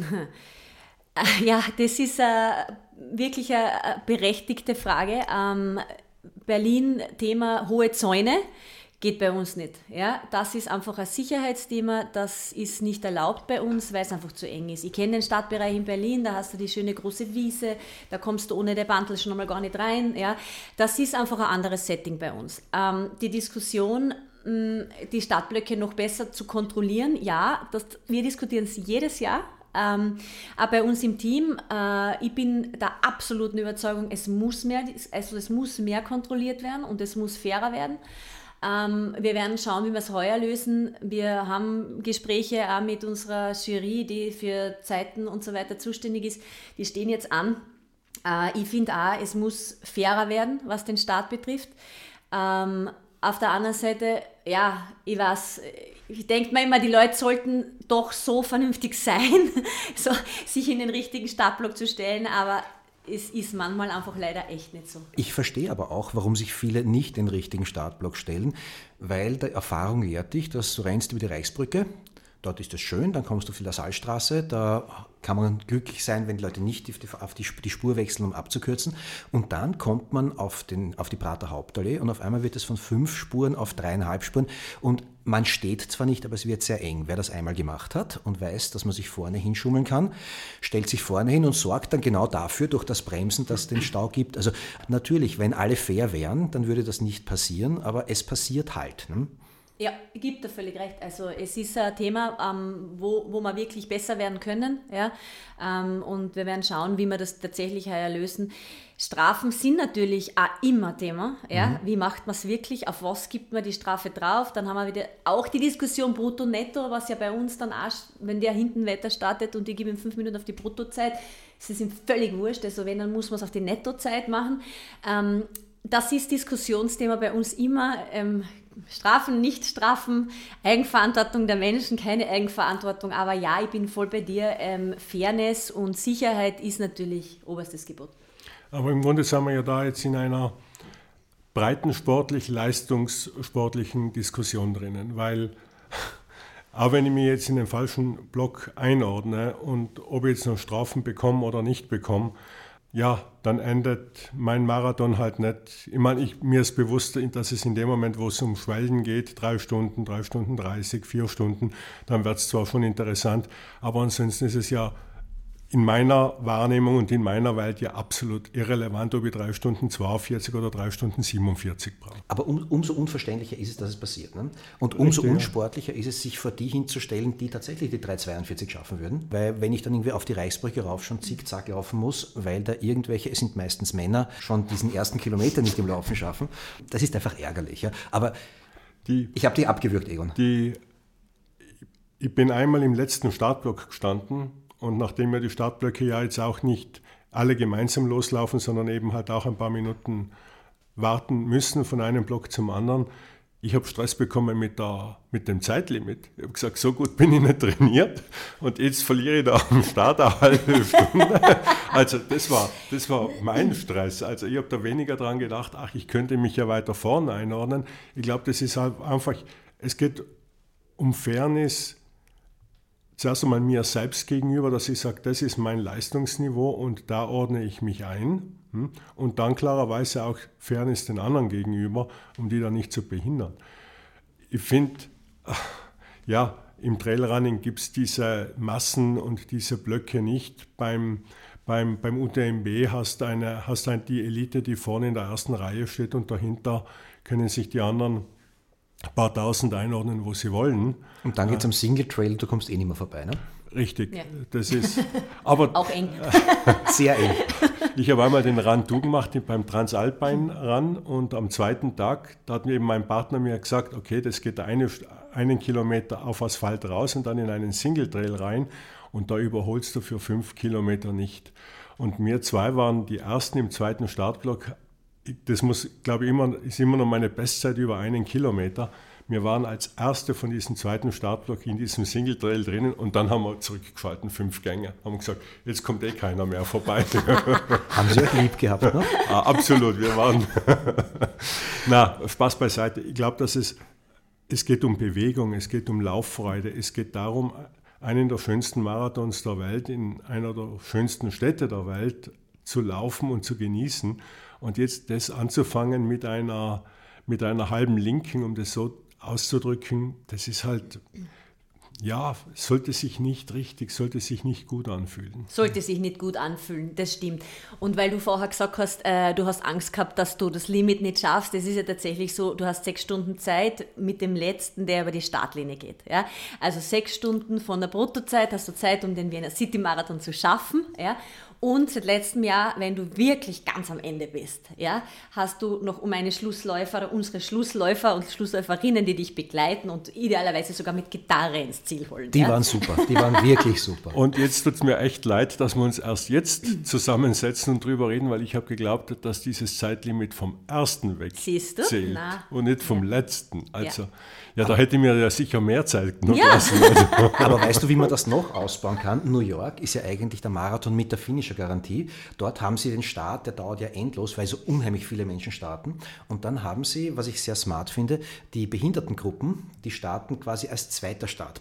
Ja, das ist äh, wirklich eine berechtigte Frage. Ähm, Berlin, Thema hohe Zäune, geht bei uns nicht. Ja? Das ist einfach ein Sicherheitsthema, das ist nicht erlaubt bei uns, weil es einfach zu eng ist. Ich kenne den Stadtbereich in Berlin, da hast du die schöne große Wiese, da kommst du ohne den Bandel schon einmal gar nicht rein. Ja? Das ist einfach ein anderes Setting bei uns. Ähm, die Diskussion, die Startblöcke noch besser zu kontrollieren, ja, das, wir diskutieren es jedes Jahr. Ähm, aber bei uns im Team, äh, ich bin der absoluten Überzeugung, es muss mehr, also es muss mehr kontrolliert werden und es muss fairer werden. Ähm, wir werden schauen, wie wir es heuer lösen. Wir haben Gespräche auch mit unserer Jury, die für Zeiten und so weiter zuständig ist. Die stehen jetzt an. Äh, ich finde auch, es muss fairer werden, was den Start betrifft. Ähm, auf der anderen Seite, ja, ich weiß, ich denke mir immer, die Leute sollten doch so vernünftig sein, so, sich in den richtigen Startblock zu stellen, aber es ist manchmal einfach leider echt nicht so. Ich verstehe aber auch, warum sich viele nicht den richtigen Startblock stellen, weil die Erfahrung lehrt dich, dass du rennst über die Reichsbrücke, Dort ist es schön, dann kommst du auf die LaSalle-Straße, da kann man glücklich sein, wenn die Leute nicht auf die, die Spur wechseln, um abzukürzen. Und dann kommt man auf, den, auf die Prater Hauptallee und auf einmal wird es von fünf Spuren auf dreieinhalb Spuren. Und man steht zwar nicht, aber es wird sehr eng. Wer das einmal gemacht hat und weiß, dass man sich vorne hinschummeln kann, stellt sich vorne hin und sorgt dann genau dafür, durch das Bremsen, dass es den Stau gibt. Also natürlich, wenn alle fair wären, dann würde das nicht passieren, aber es passiert halt. Ne? Ja, ich gebe da völlig recht. Also es ist ein Thema, ähm, wo, wo wir wirklich besser werden können. Ja? Ähm, und wir werden schauen, wie wir das tatsächlich heuer lösen. Strafen sind natürlich auch immer Thema. Ja? Mhm. Wie macht man es wirklich? Auf was gibt man die Strafe drauf? Dann haben wir wieder auch die Diskussion Brutto-Netto, was ja bei uns dann auch, wenn der hinten weiter startet und ich gebe ihm fünf Minuten auf die Bruttozeit, das ist ihm völlig wurscht. Also wenn, dann muss man es auf die Nettozeit machen. Ähm, das ist Diskussionsthema bei uns immer. Ähm, Strafen, nicht Strafen, Eigenverantwortung der Menschen, keine Eigenverantwortung, aber ja, ich bin voll bei dir. Ähm, Fairness und Sicherheit ist natürlich oberstes Gebot. Aber im Grunde sind wir ja da jetzt in einer breiten sportlich-leistungssportlichen Diskussion drinnen, weil auch wenn ich mich jetzt in den falschen Block einordne und ob ich jetzt noch Strafen bekomme oder nicht bekomme, ja, dann endet mein Marathon halt nicht. Ich meine, ich, mir ist bewusst, dass es in dem Moment, wo es um Schwellen geht, drei Stunden, drei Stunden dreißig, vier Stunden, dann wird es zwar schon interessant, aber ansonsten ist es ja in meiner Wahrnehmung und in meiner Welt ja absolut irrelevant, ob ich drei Stunden zweiundvierzig oder drei Stunden siebenundvierzig brauche. Aber um, umso unverständlicher ist es, dass es passiert. Ne? Und umso Richtig, unsportlicher ja. ist es, sich vor die hinzustellen, die tatsächlich die drei zweiundvierzig schaffen würden. Weil wenn ich dann irgendwie auf die Reichsbrücke rauf schon zickzack laufen muss, weil da irgendwelche, es sind meistens Männer, schon diesen ersten Kilometer nicht im Laufen schaffen, das ist einfach ärgerlich. Ja? Aber die, ich habe die abgewürgt, Egon. Die, ich bin einmal im letzten Startblock gestanden. Und nachdem wir die Startblöcke ja jetzt auch nicht alle gemeinsam loslaufen, sondern eben halt auch ein paar Minuten warten müssen von einem Block zum anderen, ich habe Stress bekommen mit, der, mit dem Zeitlimit. Ich habe gesagt, so gut bin ich nicht trainiert und jetzt verliere ich da am Start eine halbe Stunde. Also das war, das war mein Stress. Also ich habe da weniger dran gedacht, ach, ich könnte mich ja weiter vorne einordnen. Ich glaube, das ist halt einfach, es geht um Fairness, zuerst einmal mir selbst gegenüber, dass ich sage, das ist mein Leistungsniveau und da ordne ich mich ein. Und dann klarerweise auch Fairness den anderen gegenüber, um die dann nicht zu behindern. Ich finde, ja, im Trailrunning gibt es diese Massen und diese Blöcke nicht. Beim, beim, beim U T M B hast du eine, hast eine, die Elite, die vorne in der ersten Reihe steht und dahinter können sich die anderen ein paar tausend einordnen, wo sie wollen. Und dann geht es am Single Trail, du kommst eh nicht mehr vorbei, ne? Richtig, ja. Das ist aber auch eng. Sehr eng. Ich habe einmal den Run Du gemacht beim Transalpine Run und am zweiten Tag, da hat mir eben mein Partner mir gesagt, okay, das geht eine, einen Kilometer auf Asphalt raus und dann in einen Single Trail rein und da überholst du für fünf Kilometer nicht. Und wir zwei waren die ersten im zweiten Startblock. Das muss, glaube ich, immer, ist immer noch meine Bestzeit über einen Kilometer. Wir waren als Erste von diesem zweiten Startblock in diesem Single Trail drinnen und dann haben wir zurückgefallen, fünf Gänge. Haben gesagt, jetzt kommt eh keiner mehr vorbei. Haben Sie euch lieb gehabt, ne? Ah, absolut, wir waren. Na, Spaß beiseite. Ich glaube, dass es, es geht um Bewegung, es geht um Lauffreude, es geht darum, einen der schönsten Marathons der Welt in einer der schönsten Städte der Welt zu laufen und zu genießen. Und jetzt das anzufangen mit einer, mit einer halben Linken, um das so auszudrücken, das ist halt, ja, sollte sich nicht richtig, sollte sich nicht gut anfühlen. Sollte sich nicht gut anfühlen, das stimmt. Und weil du vorher gesagt hast, äh, du hast Angst gehabt, dass du das Limit nicht schaffst, das ist ja tatsächlich so, du hast sechs Stunden Zeit mit dem letzten, der über die Startlinie geht. Ja? Also sechs Stunden von der Bruttozeit hast du Zeit, um den Vienna City Marathon zu schaffen. Ja? Und seit letztem Jahr, wenn du wirklich ganz am Ende bist, ja, hast du noch um eine Schlussläufer oder unsere Schlussläufer und Schlussläuferinnen, die dich begleiten und idealerweise sogar mit Gitarre ins Ziel holen. Die ja? waren super, die waren wirklich super. Und jetzt tut es mir echt leid, dass wir uns erst jetzt zusammensetzen und drüber reden, weil ich habe geglaubt, dass dieses Zeitlimit vom ersten weg Siehst du? zählt Na. und nicht vom ja. letzten. Also, ja, ja da hätte ich mir ja sicher mehr Zeit genug ja. lassen. Also. Aber weißt du, wie man das noch ausbauen kann? New York ist ja eigentlich der Marathon mit der Finisher-Garantie. Dort haben sie den Start, der dauert ja endlos, weil so unheimlich viele Menschen starten. Und dann haben sie, was ich sehr smart finde, die Behindertengruppen, die starten quasi als zweiter Startblock.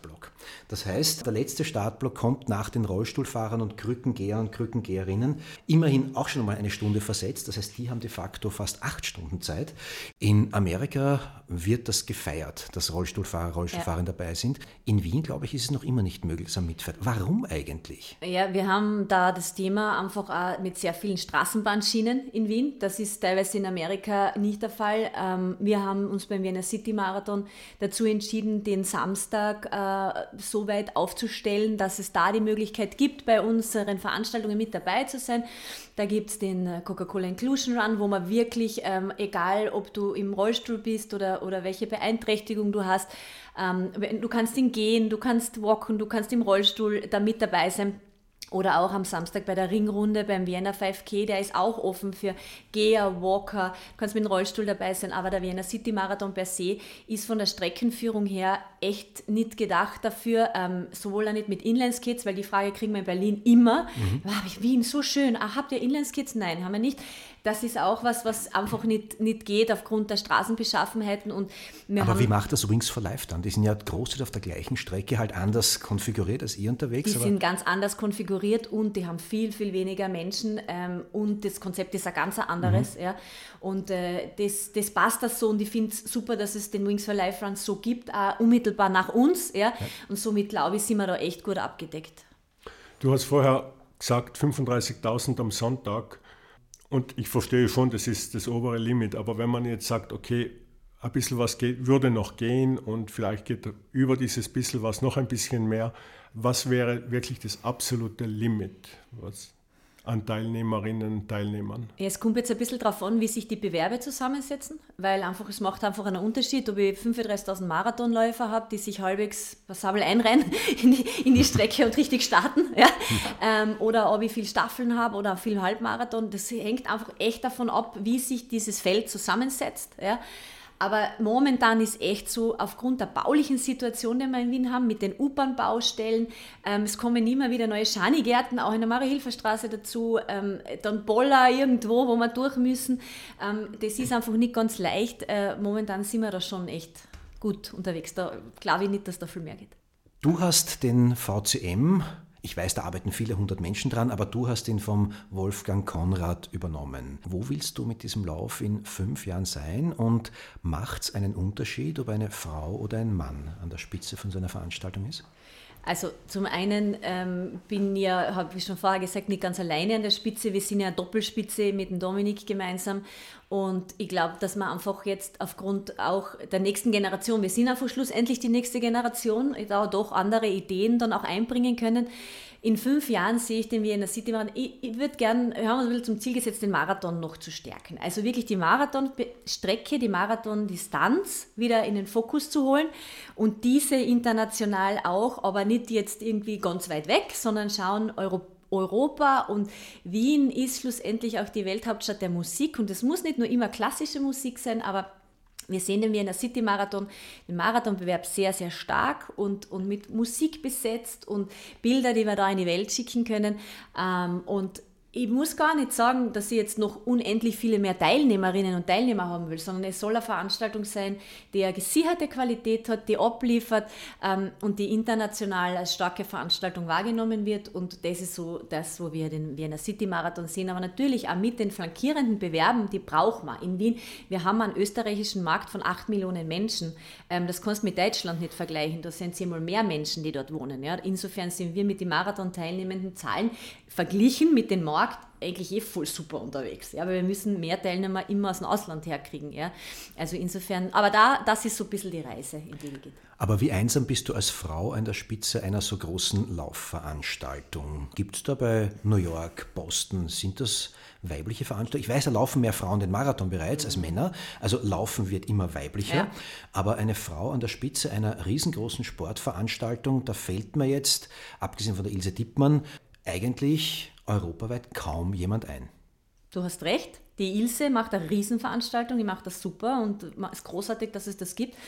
Das heißt, der letzte Startblock kommt nach den Rollstuhlfahrern und Krückengehern und Krückengeherinnen immerhin auch schon mal eine Stunde versetzt. Das heißt, die haben de facto fast acht Stunden Zeit. In Amerika wird das gefeiert, dass Rollstuhlfahrer, Rollstuhlfahrer ja. dabei sind. In Wien, glaube ich, ist es noch immer nicht möglich, dass er mitfährt. Warum eigentlich? Ja, wir haben da das Thema einfach auch mit sehr vielen Straßenbahnschienen in Wien. Das ist teilweise in Amerika nicht der Fall. Wir haben uns beim Vienna City Marathon dazu entschieden, den Samstag äh, so weit aufzustellen, dass es da die Möglichkeit gibt, bei unseren Veranstaltungen mit dabei zu sein. Da gibt es den Coca-Cola Inclusion Run, wo man wirklich, ähm, egal ob du im Rollstuhl bist oder, oder welche Beeinträchtigung du hast, ähm, du kannst ihn gehen, du kannst walken, du kannst im Rollstuhl da mit dabei sein. Oder auch am Samstag bei der Ringrunde beim Vienna fünf K, der ist auch offen für Geher, Walker, du kannst mit dem Rollstuhl dabei sein, aber der Vienna City Marathon per se ist von der Streckenführung her echt nicht gedacht dafür, ähm, sowohl auch nicht mit Inlineskates, weil die Frage kriegen wir in Berlin immer, mhm. wow, Wien, so schön, ah, habt ihr Inlineskates? Nein, haben wir nicht. Das ist auch was, was einfach nicht, nicht geht aufgrund der Straßenbeschaffenheiten. Und wir aber haben, wie macht das Wings for Life dann? Die sind ja groß auf der gleichen Strecke, halt anders konfiguriert als ihr unterwegs. Die aber sind ganz anders konfiguriert und die haben viel, viel weniger Menschen ähm, und das Konzept ist ein ganz anderes. Mhm. Ja. Und äh, das, das passt das so und ich finde es super, dass es den Wings for Life Run so gibt, auch unmittelbar nach uns. Ja. Ja. Und somit, glaube ich, sind wir da echt gut abgedeckt. Du hast vorher gesagt, fünfunddreißigtausend am Sonntag. Und ich verstehe schon, das ist das obere Limit, aber wenn man jetzt sagt, okay, ein bisschen was geht, würde noch gehen und vielleicht geht über dieses bisschen was noch ein bisschen mehr, was wäre wirklich das absolute Limit was an Teilnehmerinnen und Teilnehmern? Ja, es kommt jetzt ein bisschen darauf an, wie sich die Bewerbe zusammensetzen, weil einfach, es macht einfach einen Unterschied, ob ich fünfunddreißigtausend Marathonläufer habe, die sich halbwegs passabel einrennen in die, in die Strecke und richtig starten, ja? ähm, oder ob ich viel Staffeln habe oder viel Halbmarathon. Das hängt einfach echt davon ab, wie sich dieses Feld zusammensetzt. Ja? Aber momentan ist echt so, aufgrund der baulichen Situation, die wir in Wien haben, mit den U-Bahn-Baustellen, ähm, es kommen immer wieder neue Schanigärten, auch in der Marie-Hilfer-Straße dazu, ähm, dann Boller irgendwo, wo wir durch müssen. Ähm, das ist einfach nicht ganz leicht. Äh, momentan sind wir da schon echt gut unterwegs. Da glaube ich nicht, dass da viel mehr geht. Du hast den V C M, ich weiß, da arbeiten viele hundert Menschen dran, aber du hast ihn vom Wolfgang Konrad übernommen. Wo willst du mit diesem Lauf in fünf Jahren sein und macht es einen Unterschied, ob eine Frau oder ein Mann an der Spitze von so einer Veranstaltung ist? Also zum einen ähm, bin ja, habe ich schon vorher gesagt, nicht ganz alleine an der Spitze. Wir sind ja eine Doppelspitze mit dem Dominik gemeinsam. Und ich glaube, dass man einfach jetzt aufgrund auch der nächsten Generation, wir sind einfach schlussendlich die nächste Generation, da doch andere Ideen dann auch einbringen können. In fünf Jahren sehe ich den Vienna City Marathon. Ich, ich würde gerne, wir haben uns zum Ziel gesetzt, den Marathon noch zu stärken. Also wirklich die Marathonstrecke, die Marathondistanz wieder in den Fokus zu holen und diese international auch, aber nicht jetzt irgendwie ganz weit weg, sondern schauen, Europa. Europa und Wien ist schlussendlich auch die Welthauptstadt der Musik und es muss nicht nur immer klassische Musik sein, aber wir sehen den Vienna City Marathon, den Marathonbewerb sehr, sehr stark und, und mit Musik besetzt und Bilder, die wir da in die Welt schicken können. Ähm, und ich muss gar nicht sagen, dass ich jetzt noch unendlich viele mehr Teilnehmerinnen und Teilnehmer haben will, sondern es soll eine Veranstaltung sein, die eine gesicherte Qualität hat, die abliefert ähm, und die international als starke Veranstaltung wahrgenommen wird. Und das ist so das, wo wir den Vienna City Marathon sehen. Aber natürlich auch mit den flankierenden Bewerben, die brauchen wir. In Wien, wir haben einen österreichischen Markt von acht Millionen Menschen. Ähm, das kannst du mit Deutschland nicht vergleichen. Da sind zehnmal mehr Menschen, die dort wohnen. Ja. Insofern sind wir mit den Marathon-teilnehmenden Zahlen verglichen mit den Markt eigentlich eh voll super unterwegs. Ja, aber wir müssen mehr Teilnehmer immer aus dem Ausland herkriegen. Ja. Also insofern, aber da, das ist so ein bisschen die Reise, in die die geht. Aber wie einsam bist du als Frau an der Spitze einer so großen Laufveranstaltung? Gibt es da bei New York, Boston, sind das weibliche Veranstaltungen? Ich weiß, da laufen mehr Frauen den Marathon bereits als Männer, also Laufen wird immer weiblicher. Ja. Aber eine Frau an der Spitze einer riesengroßen Sportveranstaltung, da fällt mir jetzt, abgesehen von der Ilse Dippmann, eigentlich europaweit kaum jemand ein. Du hast recht, die Ilse macht eine Riesenveranstaltung, die macht das super und es ist großartig, dass es das gibt.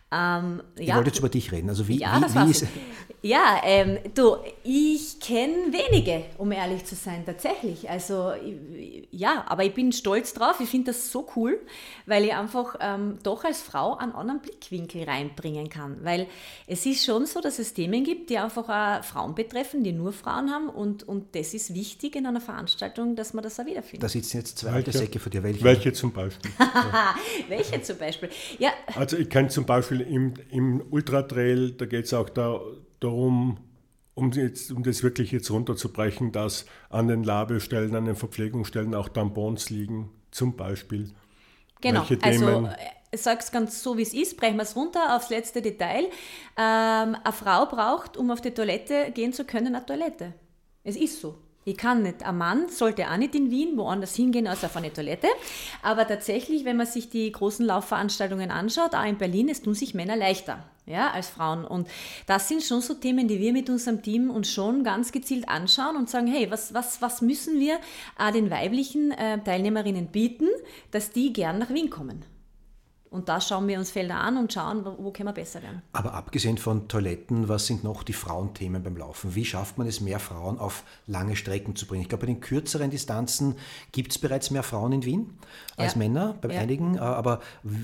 Ähm, ich ja. wollte jetzt über dich reden. Also wie, ja, wie, das wie ist... Ja, ähm, du, ich kenne wenige, um ehrlich zu sein, tatsächlich. Also ja, aber ich bin stolz drauf. Ich finde das so cool, weil ich einfach ähm, doch als Frau einen anderen Blickwinkel reinbringen kann. Weil es ist schon so, dass es Themen gibt, die einfach auch Frauen betreffen, die nur Frauen haben. Und, und das ist wichtig in einer Veranstaltung, dass man das auch wiederfindet. Da sitzen jetzt zwei alte Säcke vor dir. Welche? Welche zum Beispiel? Welche zum Beispiel? Ja. Also ich kenne zum Beispiel im, im Ultratrail, da geht es auch da, darum, um, jetzt, um das wirklich jetzt runterzubrechen, dass an den Labestellen, an den Verpflegungsstellen auch Tampons liegen, zum Beispiel. Genau, Welche also Themen? ich sage es ganz so, wie es ist, brechen wir es runter aufs letzte Detail. Ähm, eine Frau braucht, um auf die Toilette gehen zu können, eine Toilette. Es ist so. Ich kann nicht, ein Mann sollte auch nicht in Wien woanders hingehen, als auf eine Toilette. Aber tatsächlich, wenn man sich die großen Laufveranstaltungen anschaut, auch in Berlin, es tun sich Männer leichter, ja, als Frauen. Und das sind schon so Themen, die wir mit unserem Team uns schon ganz gezielt anschauen und sagen, hey, was, was, was müssen wir auch den weiblichen äh, Teilnehmerinnen bieten, dass die gern nach Wien kommen? Und da schauen wir uns Felder an und schauen, wo, wo können wir besser werden. Aber abgesehen von Toiletten, was sind noch die Frauenthemen beim Laufen? Wie schafft man es, mehr Frauen auf lange Strecken zu bringen? Ich glaube, bei den kürzeren Distanzen gibt es bereits mehr Frauen in Wien als ja. Männer, bei ja. einigen. Aber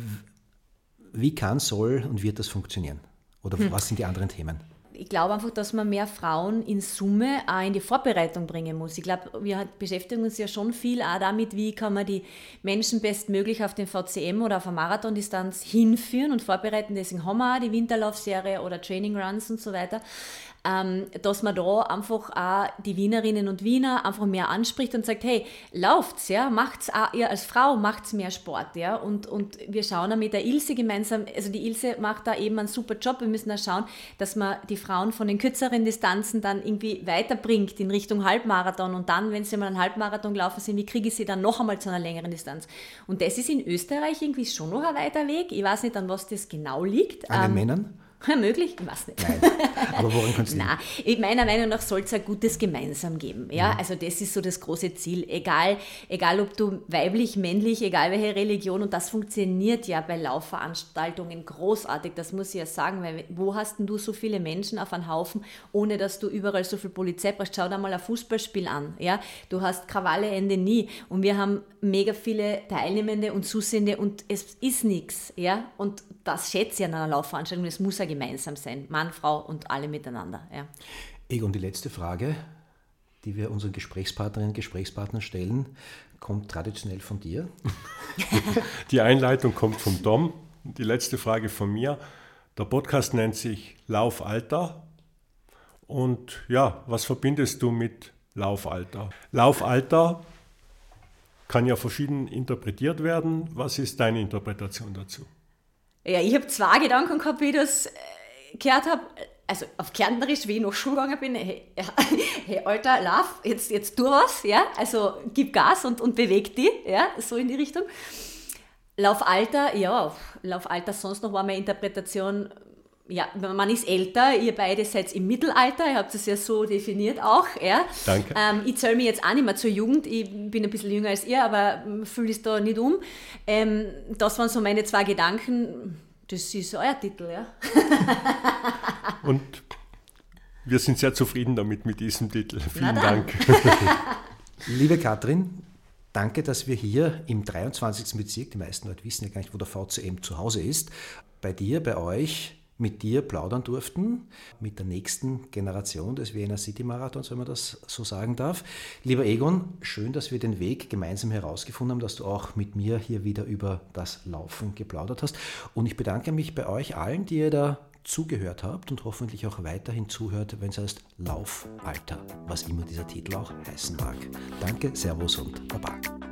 wie kann, soll und wird das funktionieren? Oder hm. was sind die anderen Themen? Ich glaube einfach, dass man mehr Frauen in Summe auch in die Vorbereitung bringen muss. Ich glaube, wir beschäftigen uns ja schon viel auch damit, wie kann man die Menschen bestmöglich auf den V C M oder auf eine Marathondistanz hinführen und vorbereiten. Deswegen haben wir auch die Winterlaufserie oder Training Runs und so weiter. Ähm, dass man da einfach auch die Wienerinnen und Wiener einfach mehr anspricht und sagt, hey, lauft's, ja, macht's auch, ihr als Frau macht's mehr Sport, ja, und, und wir schauen auch mit der Ilse gemeinsam, also die Ilse macht da eben einen super Job, wir müssen auch schauen, dass man die Frauen von den kürzeren Distanzen dann irgendwie weiterbringt in Richtung Halbmarathon und dann, wenn sie mal einen Halbmarathon gelaufen sind, wie kriege ich sie dann noch einmal zu einer längeren Distanz? Und das ist in Österreich irgendwie schon noch ein weiter Weg, ich weiß nicht, an was das genau liegt. An den ähm, Männern? Ja, möglich, ich weiß nicht. Nein, aber woran kann es liegen? Nein, meiner Meinung nach soll es ein gutes Gemeinsam geben. Ja? Mhm. Also das ist so das große Ziel. Egal, egal ob du weiblich, männlich, egal welche Religion. Und das funktioniert ja bei Laufveranstaltungen großartig. Das muss ich ja sagen, weil wo hast denn du so viele Menschen auf einen Haufen, ohne dass du überall so viel Polizei brauchst? Schau dir mal ein Fußballspiel an. Ja? Du hast Krawalle Ende nie. Und wir haben mega viele Teilnehmende und Zusehende und es ist nichts. Ja? Und das schätze ich an einer Laufveranstaltung. Es muss ja gemeinsam sein. Mann, Frau und alle miteinander. Ja. Egon, die letzte Frage, die wir unseren Gesprächspartnerinnen und Gesprächspartnern stellen, kommt traditionell von dir. Die Einleitung kommt vom Dom. Die letzte Frage von mir. Der Podcast nennt sich Laufalter. Und ja, was verbindest du mit Laufalter? Laufalter kann ja verschieden interpretiert werden. Was ist deine Interpretation dazu? Ja, ich habe zwei Gedanken gehabt, wie ich das äh, gehört habe. Also auf Kärntnerisch, wie ich noch Schule gegangen bin, hey, ja, hey Alter, lauf, jetzt, jetzt tu was, ja, also gib Gas und, und beweg dich, ja, so in die Richtung. Laufalter, ja, Laufalter, sonst noch war meine Interpretation, ja, man ist älter, ihr beide seid im Mittelalter, ihr habt es ja so definiert auch, ja. Danke. Ähm, ich zähle mich jetzt auch nicht mehr zur Jugend, ich bin ein bisschen jünger als ihr, aber fühle es da nicht um. Ähm, das waren so meine zwei Gedanken, das ist euer Titel, ja. Und wir sind sehr zufrieden damit, mit diesem Titel. Vielen Dank. Liebe Katrin, danke, dass wir hier im dreiundzwanzigsten Bezirk, die meisten Leute wissen ja gar nicht, wo der V C M zu Hause ist, bei dir, bei euch, mit dir plaudern durften, mit der nächsten Generation des Vienna City Marathons, wenn man das so sagen darf. Lieber Egon, schön, dass wir den Weg gemeinsam herausgefunden haben, dass du auch mit mir hier wieder über das Laufen geplaudert hast. Und ich bedanke mich bei euch allen, die ihr da zugehört habt und hoffentlich auch weiterhin zuhört, wenn es heißt Laufalter, was immer dieser Titel auch heißen mag. Danke, Servus und Baba.